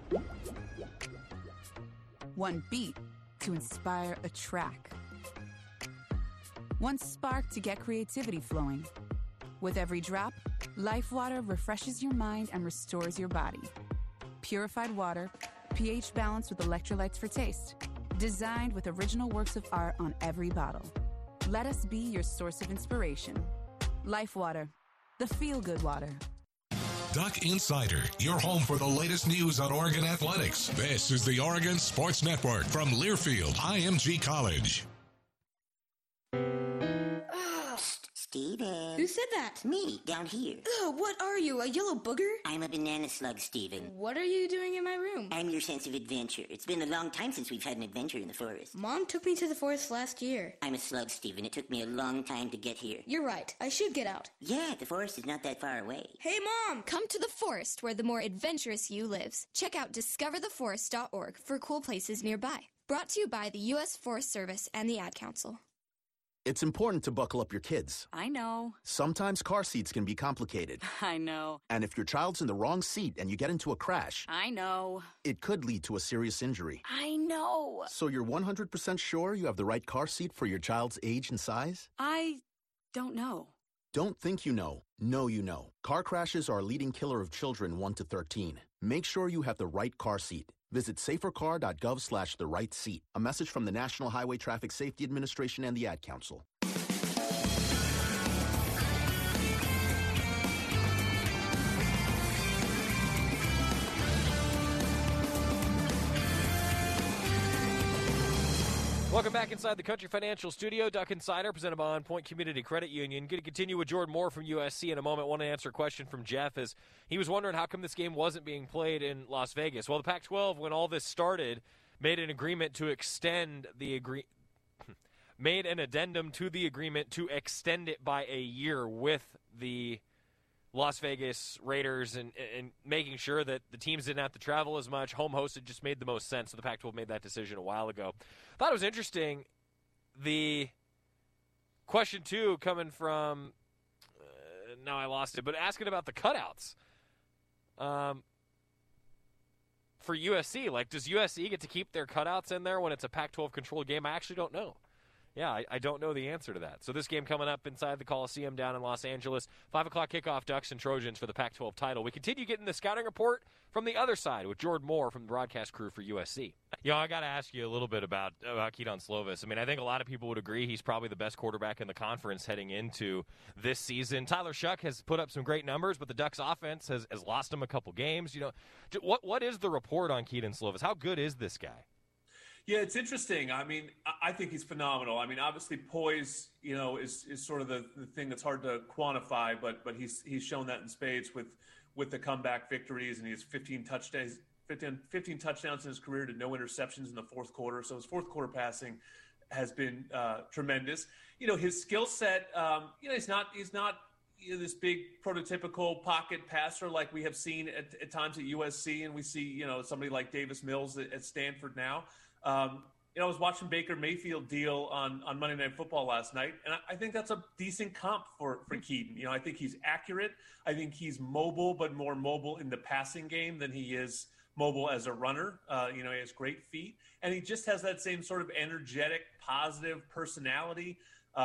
One beat to inspire a track. One spark to get creativity flowing. With every drop, LifeWater refreshes your mind and restores your body. Purified water, pH balanced with electrolytes for taste. Designed with original works of art on every bottle. Let us be your source of inspiration. LifeWater, the feel-good water. Duck Insider, your home for the latest news on Oregon athletics. This is the Oregon Sports Network from Learfield IMG College. Steven. Who said that? Me, down here. Ugh, what are you, a yellow booger? I'm a banana slug, Steven. What are you doing in my room? I'm your sense of adventure. It's been a long time since we've had an adventure in the forest. Mom took me to the forest last year. I'm a slug, Steven. It took me a long time to get here. You're right. I should get out. Yeah, the forest is not that far away. Hey, Mom! Come to the forest where the more adventurous you lives. Check out discovertheforest.org for cool places nearby. Brought to you by the U.S. Forest Service and the Ad Council. It's important to buckle up your kids. I know. Sometimes car seats can be complicated. I know. And if your child's in the wrong seat and you get into a crash, I know. it could lead to a serious injury. I know. So you're 100% sure you have the right car seat for your child's age and size? I don't know. Don't think you know. Know you know. Car crashes are a leading killer of children 1 to 13. Make sure you have the right car seat. Visit safercar.gov/the right seat. A message from the National Highway Traffic Safety Administration and the Ad Council. Welcome back inside the Country Financial Studio. Duck Insider, presented by On Point Community Credit Union. Going to continue with Jordan Moore from USC in a moment. Want to answer a question from Jeff as he was wondering how come this game wasn't being played in Las Vegas. Well, the Pac-12, when all this started, made an agreement to extend the made an addendum to the agreement to extend it by a year with the Las Vegas Raiders and making sure that the teams didn't have to travel as much. Home hosted just made the most sense, so the Pac-12 made that decision a while ago. Thought it was interesting, the question, too, coming from, now I lost it, but asking about the cutouts for USC. Like, does USC get to keep their cutouts in there when it's a Pac-12 controlled game? I actually don't know. Yeah, I don't know the answer to that. So this game coming up inside the Coliseum down in Los Angeles. 5 o'clock kickoff, Ducks and Trojans for the Pac-12 title. We continue getting the scouting report from the other side with Jordan Moore from the broadcast crew for USC. I got to ask you a little bit about Kedon Slovis. I mean, I think a lot of people would agree he's probably the best quarterback in the conference heading into this season. Tyler Shuck has put up some great numbers, but the Ducks offense has lost him a couple games. What is the report on Kedon Slovis? How good is this guy? Yeah, it's interesting. I mean, I think he's phenomenal. I mean, obviously poise, is sort of the thing that's hard to quantify, but he's shown that in spades with the comeback victories, and he has 15 touchdowns in his career to no interceptions in the fourth quarter. So his fourth quarter passing has been tremendous. His skill set, he's not this big prototypical pocket passer like we have seen at times at USC, and we see somebody like Davis Mills at Stanford now. I was watching Baker Mayfield deal on Monday Night Football last night, and I think that's a decent comp for Kedon. I think he's accurate. I think he's mobile, but more mobile in the passing game than he is mobile as a runner. He has great feet, and he just has that same sort of energetic, positive personality.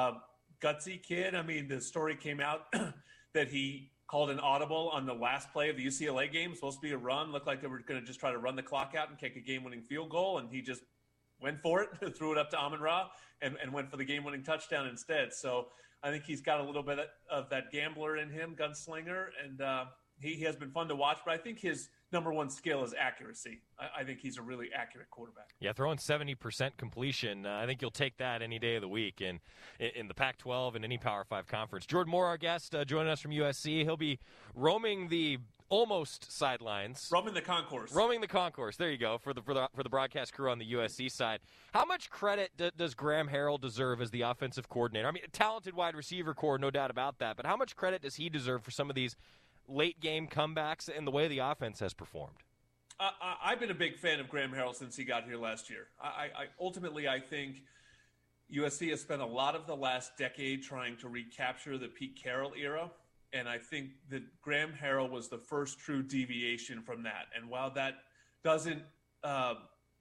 Gutsy kid. I mean, the story came out that he called an audible on the last play of the UCLA game. Supposed to be a run. Looked like they were going to just try to run the clock out and kick a game-winning field goal, and he just went for it, threw it up to Amon-Ra, and went for the game-winning touchdown instead. So I think he's got a little bit of that gambler in him, gunslinger, and he has been fun to watch. But I think his number one skill is accuracy. I think he's a really accurate quarterback. Yeah, throwing 70% completion. I think you'll take that any day of the week in the Pac-12 and any Power 5 conference. Jordan Moore, our guest, joining us from USC. He'll be roaming the almost sidelines. Roaming the concourse. Roaming the concourse. There you go, for the broadcast crew on the USC side. How much credit does Graham Harrell deserve as the offensive coordinator? I mean, a talented wide receiver core, no doubt about that. But how much credit does he deserve for some of these late-game comebacks and the way the offense has performed? I've been a big fan of Graham Harrell since he got here last year. Ultimately, I think USC has spent a lot of the last decade trying to recapture the Pete Carroll era, and I think that Graham Harrell was the first true deviation from that. And while that doesn't a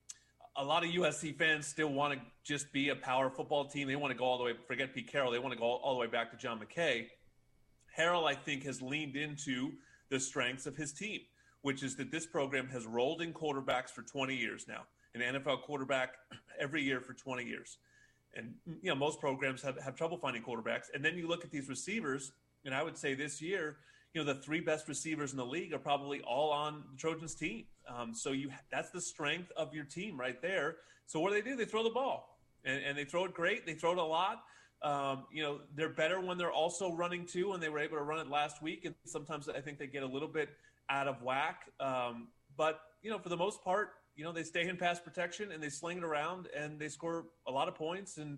lot of USC fans still want to just be a power football team. They want to go all the way, forget Pete Carroll, they want to go all the way back to John McKay. Harrell, I think, has leaned into the strengths of his team, which is that this program has rolled in quarterbacks for 20 years now, an NFL quarterback every year for 20 years. And, most programs have trouble finding quarterbacks. And then you look at these receivers, and I would say this year, the three best receivers in the league are probably all on the Trojans team. So that's the strength of your team right there. So what do? They throw the ball, and they throw it great. They throw it a lot. They're better when they're also running too, and they were able to run it last week. And sometimes I think they get a little bit out of whack. But for the most part, they stay in pass protection and they sling it around and they score a lot of points. And,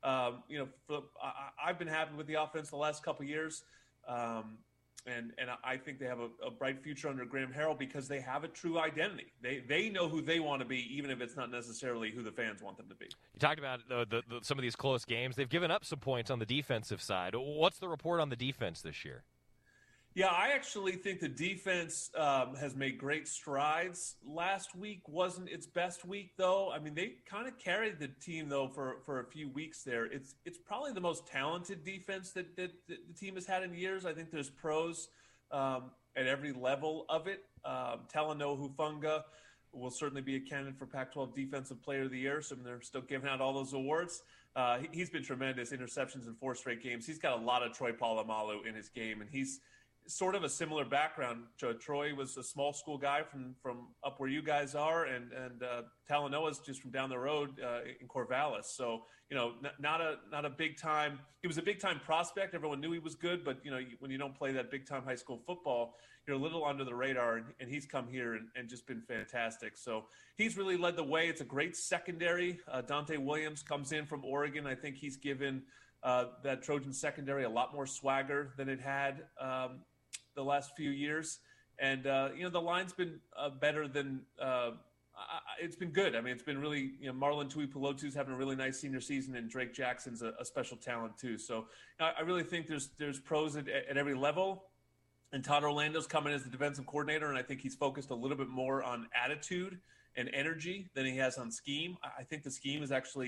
I've been happy with the offense the last couple of years. And I think they have a bright future under Graham Harrell because they have a true identity. They know who they want to be, even if it's not necessarily who the fans want them to be. You talked about some of these close games. They've given up some points on the defensive side. What's the report on the defense this year? Yeah, I actually think the defense has made great strides. Last week wasn't its best week, though. I mean, they kind of carried the team, though, for a few weeks there. It's probably the most talented defense that the team has had in years. I think there's pros at every level of it. Talanoa Hufanga will certainly be a candidate for Pac-12 Defensive Player of the Year, so they're still giving out all those awards. He's been tremendous, interceptions in 4 straight games. He's got a lot of Troy Polamalu in his game, and he's sort of a similar background. Troy was a small school guy from up where you guys are, and Talanoa's just from down the road in Corvallis. So not a big time. He was a big time prospect. Everyone knew he was good, but when you don't play that big time high school football, you're a little under the radar. And he's come here and just been fantastic. So he's really led the way. It's a great secondary. Dante Williams comes in from Oregon. I think he's given that Trojan secondary a lot more swagger than it had the last few years. And, the line's been better than it's been good. I mean, it's been really, Marlon Tuipulotu's having a really nice senior season, and Drake Jackson's a special talent too. So I really think there's pros at every level. And Todd Orlando's coming as the defensive coordinator, and I think he's focused a little bit more on attitude and energy than he has on scheme. I think the scheme is actually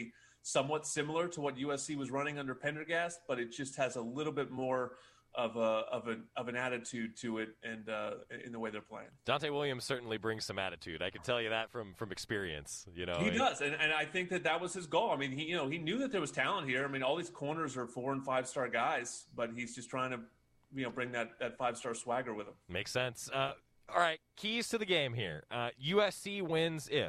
somewhat similar to what USC was running under Pendergast, but it just has a little bit more of an attitude to it, and in the way they're playing. Dante Williams certainly brings some attitude. I can tell you that from experience. You know, he does, and I think that was his goal. I mean, he knew that there was talent here. I mean, all these corners are 4- and 5-star guys, but he's just trying to bring that 5-star swagger with him. Makes sense. All right, keys to the game here. USC wins if.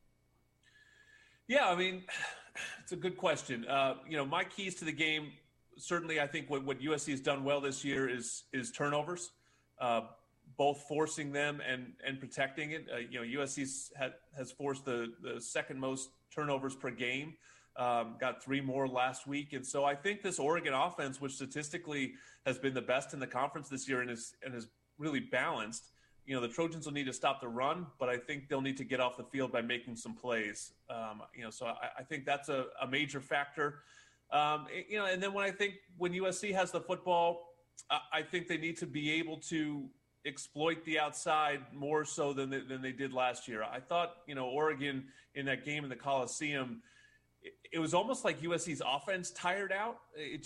Yeah, I mean, it's a good question. My keys to the game. Certainly, I think what USC has done well this year is turnovers, both forcing them and protecting it. USC has forced the second most turnovers per game, got 3 more last week. And so I think this Oregon offense, which statistically has been the best in the conference this year and is really balanced, the Trojans will need to stop the run, but I think they'll need to get off the field by making some plays. So I think that's a major factor. And then when USC has the football, I think they need to be able to exploit the outside more so than they did last year. I thought, Oregon in that game in the Coliseum, it was almost like USC's offense tired out.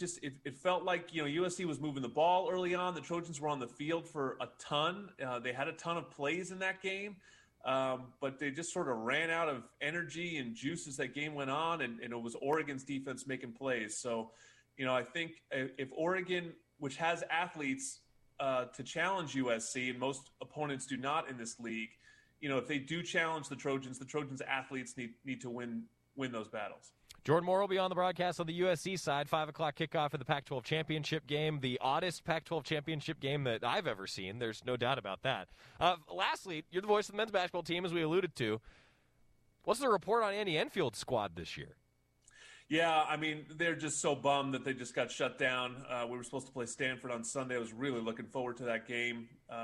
It felt like, USC was moving the ball early on. The Trojans were on the field for a ton. They had a ton of plays in that game. But they just sort of ran out of energy and juice as that game went on, and it was Oregon's defense making plays. So, I think if Oregon, which has athletes to challenge USC, and most opponents do not in this league, if they do challenge the Trojans athletes need to win those battles. Jordan Moore will be on the broadcast on the USC side, 5 o'clock kickoff of the Pac-12 championship game, the oddest Pac-12 championship game that I've ever seen. There's no doubt about that. Lastly, you're the voice of the men's basketball team, as we alluded to. What's the report on Andy Enfield's squad this year? Yeah, I mean, they're just so bummed that they just got shut down. We were supposed to play Stanford on Sunday. I was really looking forward to that game.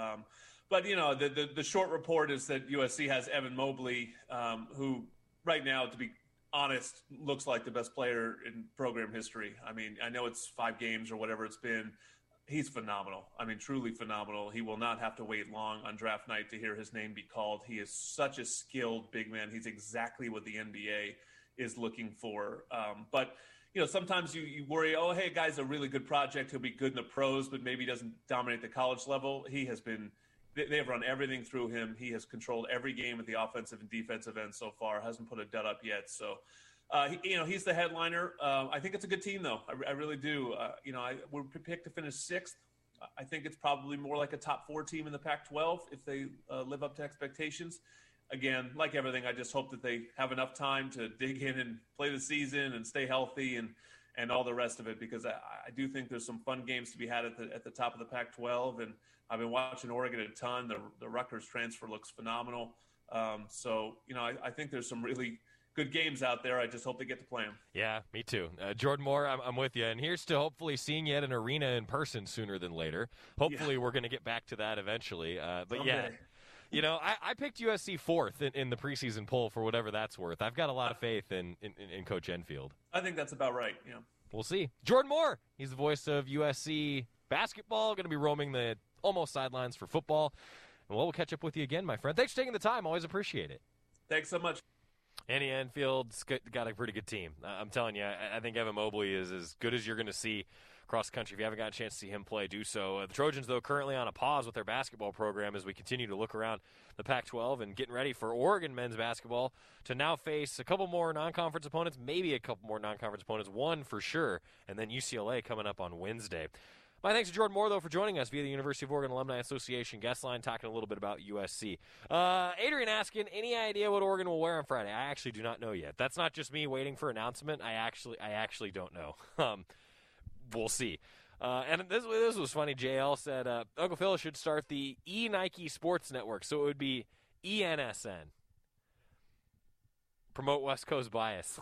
But, the short report is that USC has Evan Mobley, who right now, to be honest, looks like the best player in program history. I mean, I know it's 5 games or whatever it's been. He's phenomenal. I mean, truly phenomenal. He will not have to wait long on draft night to hear his name be called. He is such a skilled big man. He's exactly what the NBA is looking for. But, sometimes you worry, hey, guy's a really good project. He'll be good in the pros, but maybe he doesn't dominate the college level. He has been – they have run everything through him. He has controlled every game at the offensive and defensive end so far, hasn't put a dud up yet. So, he's the headliner. I think it's a good team, though. I really do. We're picked to finish 6th. I think it's probably more like a top 4 team in the Pac-12 if they live up to expectations. Again, like everything, I just hope that they have enough time to dig in and play the season and stay healthy and all the rest of it, because I do think there's some fun games to be had at the top of the Pac-12, and I've been watching Oregon a ton. The Rutgers transfer looks phenomenal. I think there's some really good games out there. I just hope they get to play them. Yeah, me too. Jordan Moore, I'm with you. And here's to hopefully seeing you at an arena in person sooner than later. Hopefully we're going to get back to that eventually. But someday. Yeah, I picked USC 4th in the preseason poll for whatever that's worth. I've got a lot of faith in Coach Enfield. I think that's about right, yeah. We'll see. Jordan Moore, he's the voice of USC basketball, going to be roaming the almost sidelines for football. And we'll catch up with you again, my friend. Thanks for taking the time. Always appreciate it. Thanks so much. Andy Enfield's got a pretty good team. I'm telling you, I think Evan Mobley is as good as you're going to see across the country. If you haven't got a chance to see him play, do so. The Trojans, though, currently on a pause with their basketball program as we continue to look around the Pac-12 and getting ready for Oregon men's basketball to now face a couple more non-conference opponents, maybe a couple more non-conference opponents, one for sure, and then UCLA coming up on Wednesday. My thanks to Jordan Moore, though, for joining us via the University of Oregon Alumni Association guest line, talking a little bit about USC. Adrian asking, any idea what Oregon will wear on Friday? I actually do not know yet. That's not just me waiting for announcement. I actually don't know. We'll see. And this was funny. JL said Uncle Phil should start the Nike Sports Network, so it would be ENSN. Promote West Coast bias.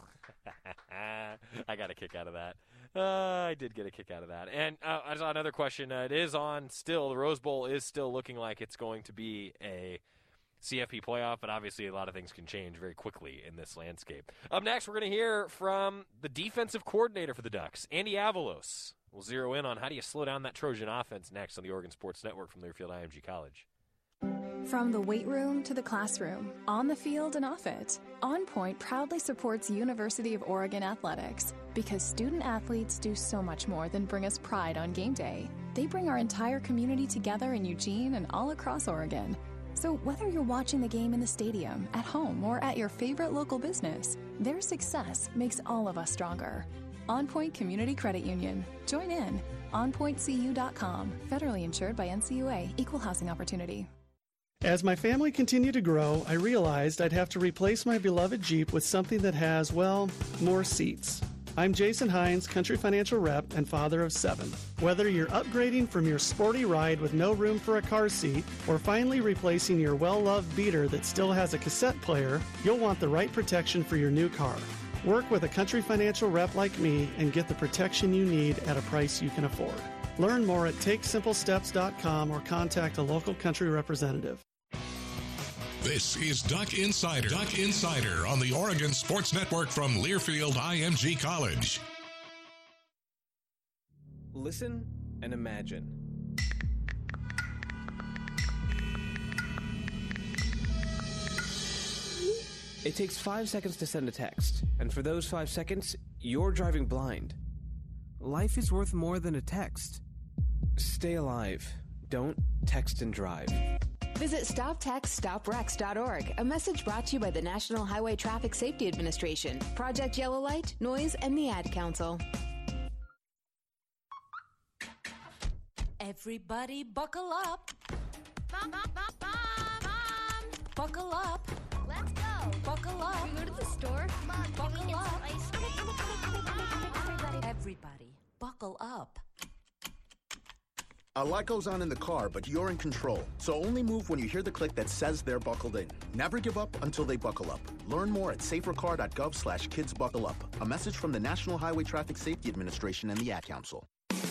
I got a kick out of that. I did get a kick out of that. And I saw another question. It is on still. The Rose Bowl is still looking like it's going to be a CFP playoff, but obviously a lot of things can change very quickly in this landscape. Up next, we're going to hear from the defensive coordinator for the Ducks, Andy Avalos. We'll zero in on how do you slow down that Trojan offense next on the Oregon Sports Network from Learfield IMG College. From the weight room to the classroom, on the field and off it, On Point proudly supports University of Oregon athletics because student athletes do so much more than bring us pride on game day. They bring our entire community together in Eugene and all across Oregon. So whether you're watching the game in the stadium, at home, or at your favorite local business, their success makes all of us stronger. On Point Community Credit Union. Join in. OnPointCU.com. Federally insured by NCUA. Equal housing opportunity. As my family continued to grow, I realized I'd have to replace my beloved Jeep with something that has, well, more seats. I'm Jason Hines, Country Financial Rep and father of 7. Whether you're upgrading from your sporty ride with no room for a car seat or finally replacing your well-loved beater that still has a cassette player, you'll want the right protection for your new car. Work with a Country Financial Rep like me and get the protection you need at a price you can afford. Learn more at TakeSimpleSteps.com or contact a local Country representative. This is Duck Insider. Duck Insider on the Oregon Sports Network from Learfield IMG College. Listen and imagine. It takes 5 seconds to send a text, and for those 5 seconds, you're driving blind. Life is worth more than a text. Stay alive. Don't text and drive. Visit StopTextStopWrecks.org, a message brought to you by the National Highway Traffic Safety Administration, Project Yellow Light, Noise, and the Ad Council. Everybody buckle up. Buckle up. Let's go. Buckle up. Can we go to the store? Mom, buckle can we get up. some ice cream? Everybody, buckle up. A lot goes on in the car, but you're in control. So only move when you hear the click that says they're buckled in. Never give up until they buckle up. Learn more at safercar.gov/kidsbuckleup. A message from the National Highway Traffic Safety Administration and the Ad Council.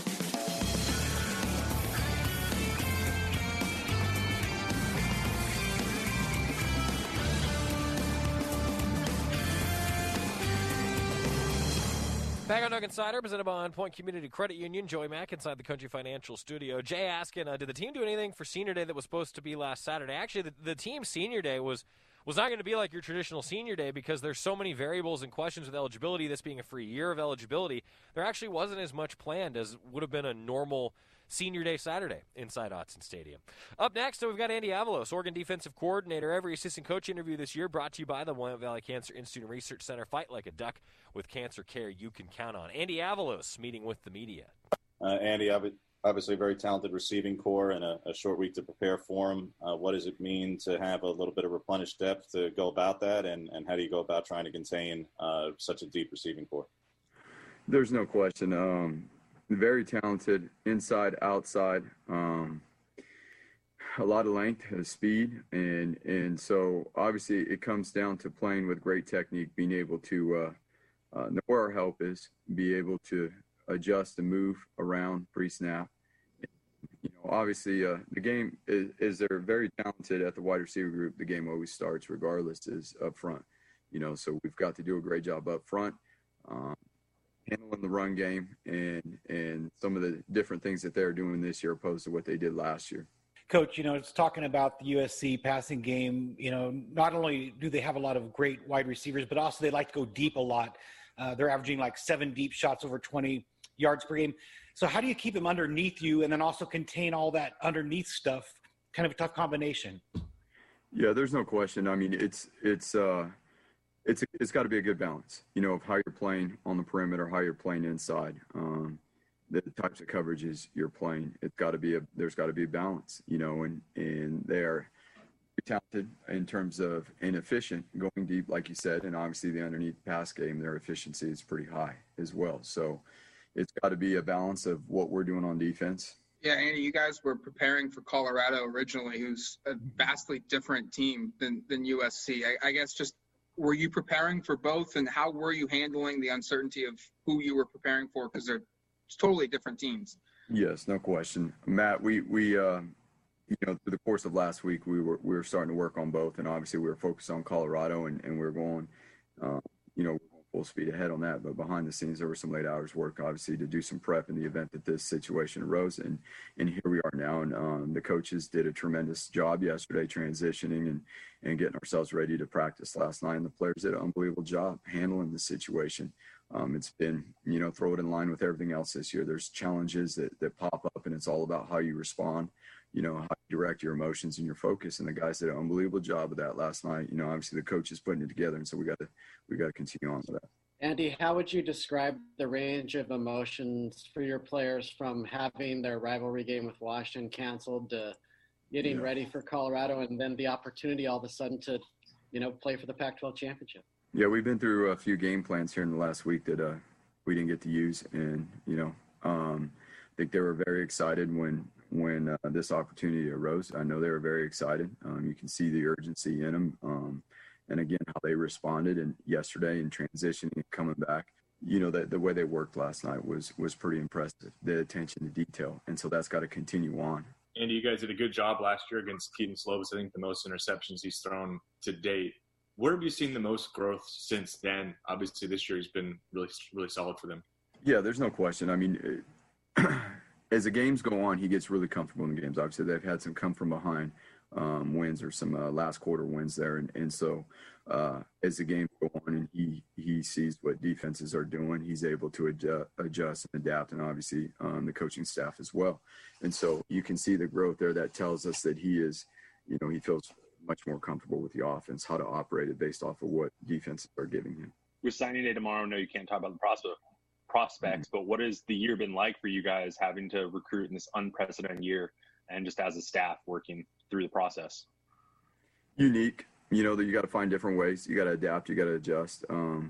Back on Duck Insider, presented by On Point Community Credit Union. Joey Mack inside the Country Financial Studio. Jay asking, did the team do anything for Senior Day that was supposed to be last Saturday? Actually, the team's Senior Day was not going to be like your traditional Senior Day because there's so many variables and questions with eligibility, this being a free year of eligibility. There actually wasn't as much planned as would have been a normal Senior Day Saturday inside Autzen Stadium. Up next, we've got Andy Avalos, Oregon defensive coordinator. Every assistant coach interview this year brought to you by the Willamette Valley Cancer Institute and Research Center. Fight like a duck with cancer care you can count on. Andy Avalos meeting with the media. Andy, obviously a very talented receiving core and a short week to prepare for him. What does it mean to have a little bit of replenished depth to go about that, and how do you go about trying to contain such a deep receiving core? There's no question. Very talented, inside, outside, a lot of length, speed, and so obviously it comes down to playing with great technique, being able to know where our help is, be able to adjust and move around pre-snap. Obviously the game is they're very talented at the wide receiver group. The game always starts regardless is up front, so we've got to do a great job up front. Handling the run game and some of the different things that they're doing this year opposed to what they did last year. Coach, it's talking about the USC passing game. Not only do they have a lot of great wide receivers, but also they like to go deep a lot. They're averaging like 7 deep shots over 20 yards per game. So how do you keep them underneath you and then also contain all that underneath stuff? Kind of a tough combination. Yeah, there's no question. I mean, it's got to be a good balance, of how you're playing on the perimeter, how you're playing inside, the types of coverages you're playing. There's got to be a balance, and they're talented in terms of inefficient going deep, like you said, and obviously the underneath pass game, their efficiency is pretty high as well. So it's got to be a balance of what we're doing on defense. Yeah, Andy, you guys were preparing for Colorado originally, who's a vastly different team than USC. I guess just were you preparing for both, and how were you handling the uncertainty of who you were preparing for? Because they're totally different teams. Yes, no question. Matt, we through the course of last week, we were starting to work on both, and obviously we were focused on Colorado, and we were going, full speed ahead on that. But behind the scenes, there were some late hours work, obviously, to do some prep in the event that this situation arose. And here we are now. And the coaches did a tremendous job yesterday transitioning and getting ourselves ready to practice last night. And the players did an unbelievable job handling the situation. It's been, throw it in line with everything else this year. There's challenges that pop up, and it's all about how you respond, how you direct your emotions and your focus. And the guys did an unbelievable job of that last night. Obviously the coach is putting it together, and so we got to continue on with that. Andy, how would you describe the range of emotions for your players from having their rivalry game with Washington canceled to getting ready for Colorado, and then the opportunity all of a sudden to, play for the Pac-12 championship? Yeah, we've been through a few game plans here in the last week that we didn't get to use, and I think they were very excited when this opportunity arose. I know they were very excited. You can see the urgency in them, and again how they responded. And yesterday in transitioning and coming back, the way they worked last night was pretty impressive. The attention to detail, and so that's got to continue on. Andy, you guys did a good job last year against Keaton Slovis. I think the most interceptions he's thrown to date. Where have you seen the most growth since then? Obviously, this year has been really, really solid for them. Yeah, there's no question. I mean, as the games go on, he gets really comfortable in the games. Obviously, they've had some come from behind wins or some last quarter wins there. And so as the games go on and he sees what defenses are doing, he's able to adjust and adapt, and obviously the coaching staff as well. And so you can see the growth there. That tells us that he is, he feels much more comfortable with the offense, how to operate it based off of what defenses are giving him. With signing day tomorrow, I know you can't talk about the prospects, but what has the year been like for you guys having to recruit in this unprecedented year and just as a staff working through the process? Unique. That you got to find different ways. You got to adapt. You got to adjust. And,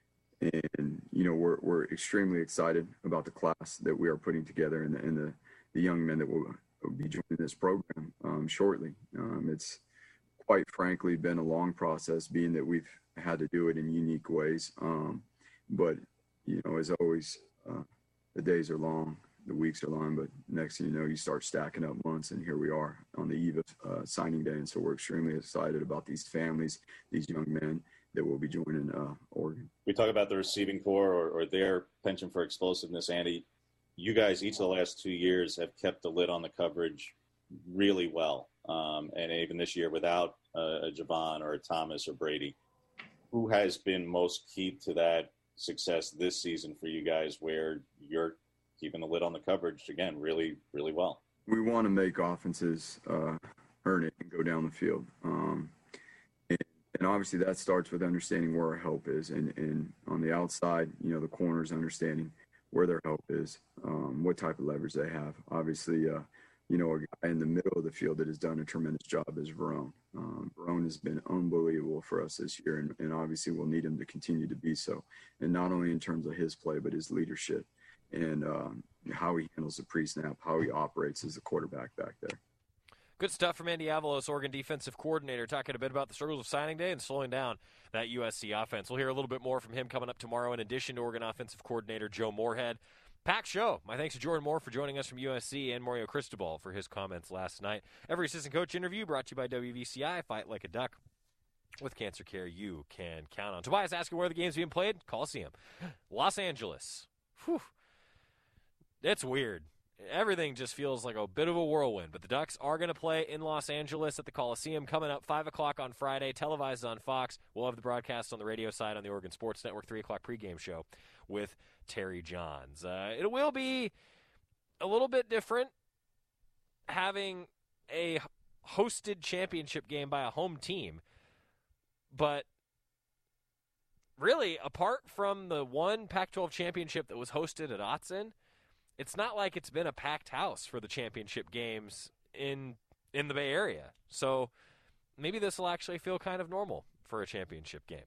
we're extremely excited about the class that we are putting together and the young men that will be joining this program shortly. It's quite frankly been a long process, being that we've had to do it in unique ways. But, as always, the days are long, the weeks are long, but next thing you know, you start stacking up months, and here we are on the eve of signing day. And so we're extremely excited about these families, these young men that will be joining Oregon. We talk about the receiving core or their penchant for explosiveness, Andy. You guys, each of the last 2 years, have kept the lid on the coverage really well. And even this year without a Javon or a Thomas or Brady. Who has been most key to that success this season for you guys, where you're keeping the lid on the coverage, again, really, really well? We want to make offenses earn it and go down the field. And obviously that starts with understanding where our help is. And on the outside, the corners understanding where their help is, what type of leverage they have. Obviously, a guy in the middle of the field that has done a tremendous job is Verone. Verone has been unbelievable for us this year, and obviously we'll need him to continue to be so. And not only in terms of his play, but his leadership and how he handles the pre-snap, how he operates as a quarterback back there. Good stuff from Andy Avalos, Oregon defensive coordinator, talking a bit about the struggles of signing day and slowing down that USC offense. We'll hear a little bit more from him coming up tomorrow, in addition to Oregon offensive coordinator Joe Moorhead. Packed show. My thanks to Jordan Moore for joining us from USC and Mario Cristobal for his comments last night. Every assistant coach interview brought to you by WVCI. Fight like a duck. With cancer care you can count on. Tobias asking where the game's being played. Coliseum. Los Angeles. Whew. It's weird. Everything just feels like a bit of a whirlwind. But the Ducks are going to play in Los Angeles at the Coliseum coming up 5 o'clock on Friday, televised on Fox. We'll have the broadcast on the radio side on the Oregon Sports Network, 3 o'clock pregame show with Terry Johns. It will be a little bit different having a hosted championship game by a home team. But really, apart from the one Pac-12 championship that was hosted at Autzen, it's not like it's been a packed house for the championship games in the Bay Area. So maybe this will actually feel kind of normal for a championship game.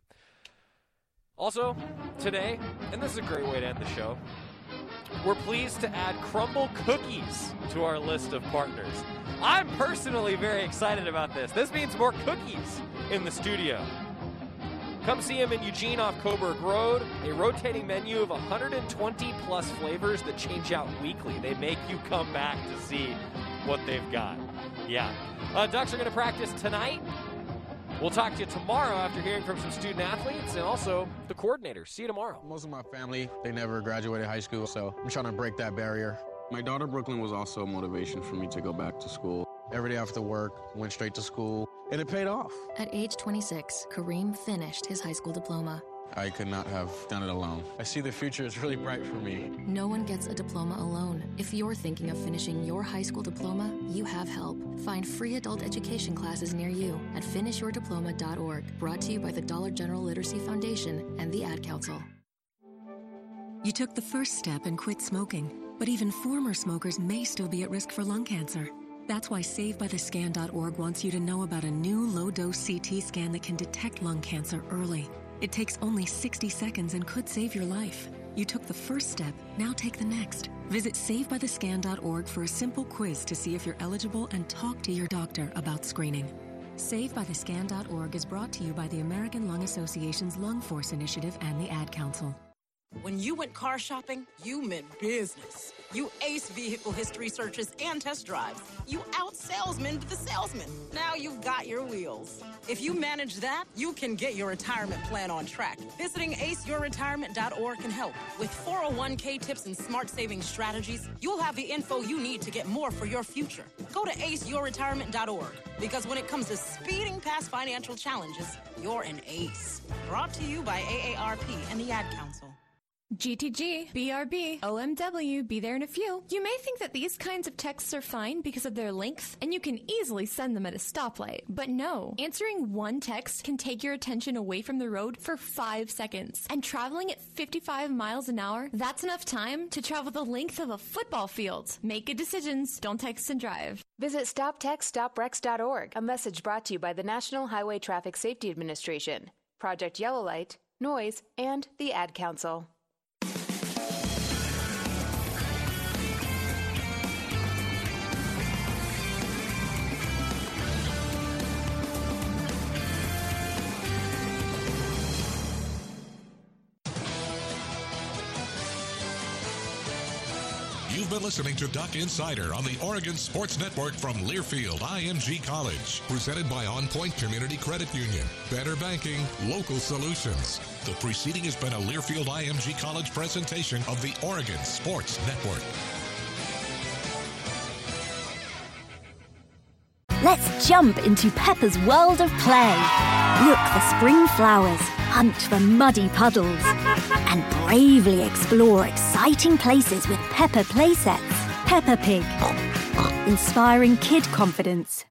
Also, today, and this is a great way to end the show, we're pleased to add Crumbl Cookies to our list of partners. I'm personally very excited about this. This means more cookies in the studio. Come see them in Eugene off Coburg Road, a rotating menu of 120-plus flavors that change out weekly. They make you come back to see what they've got. Yeah. Ducks are going to practice tonight We'll talk to you tomorrow after hearing from some student athletes and also the coordinators. See you tomorrow. Most of my family, they never graduated high school, so I'm trying to break that barrier. My daughter, Brooklyn, was also a motivation for me to go back to school. Every day after work, went straight to school, and it paid off. At age 26, Kareem finished his high school diploma. I could not have done it alone. I see the future is really bright for me. No one gets a diploma alone. If you're thinking of finishing your high school diploma, you have help. Find free adult education classes near you at finishyourdiploma.org. Brought to you by the Dollar General Literacy Foundation and the Ad Council. You took the first step and quit smoking, but even former smokers may still be at risk for lung cancer. That's why SaveByTheScan.org wants you to know about a new low-dose CT scan that can detect lung cancer early. It takes only 60 seconds and could save your life. You took the first step, now take the next. Visit SaveByTheScan.org for a simple quiz to see if you're eligible and talk to your doctor about screening. SaveByTheScan.org is brought to you by the American Lung Association's Lung Force Initiative and the Ad Council. When you went car shopping, you meant business. You aced vehicle history searches and test drives. You out-salesmaned the salesman. Now you've got your wheels. If you manage that, you can get your retirement plan on track. Visiting aceyourretirement.org can help. With 401k tips and smart saving strategies, you'll have the info you need to get more for your future. Go to aceyourretirement.org, because when it comes to speeding past financial challenges, you're an ace. Brought to you by AARP and the Ad Council. GTG, BRB, OMW, be there in a few. You may think that these kinds of texts are fine because of their length, and you can easily send them at a stoplight. But no, answering one text can take your attention away from the road for 5 seconds. And traveling at 55 miles an hour, that's enough time to travel the length of a football field. Make good decisions, don't text and drive. Visit StopTextStopWrecks.org, a message brought to you by the National Highway Traffic Safety Administration, Project Yellow Light, Noise, and the Ad Council. You've been listening to Duck Insider on the Oregon Sports Network from Learfield IMG College. Presented by On Point Community Credit Union. Better banking, local solutions. The preceding has been a Learfield IMG College presentation of the Oregon Sports Network. Let's jump into Peppa's world of play. Look for spring flowers, hunt for muddy puddles, and bravely explore exciting places with Peppa playsets. Peppa Pig, inspiring kid confidence.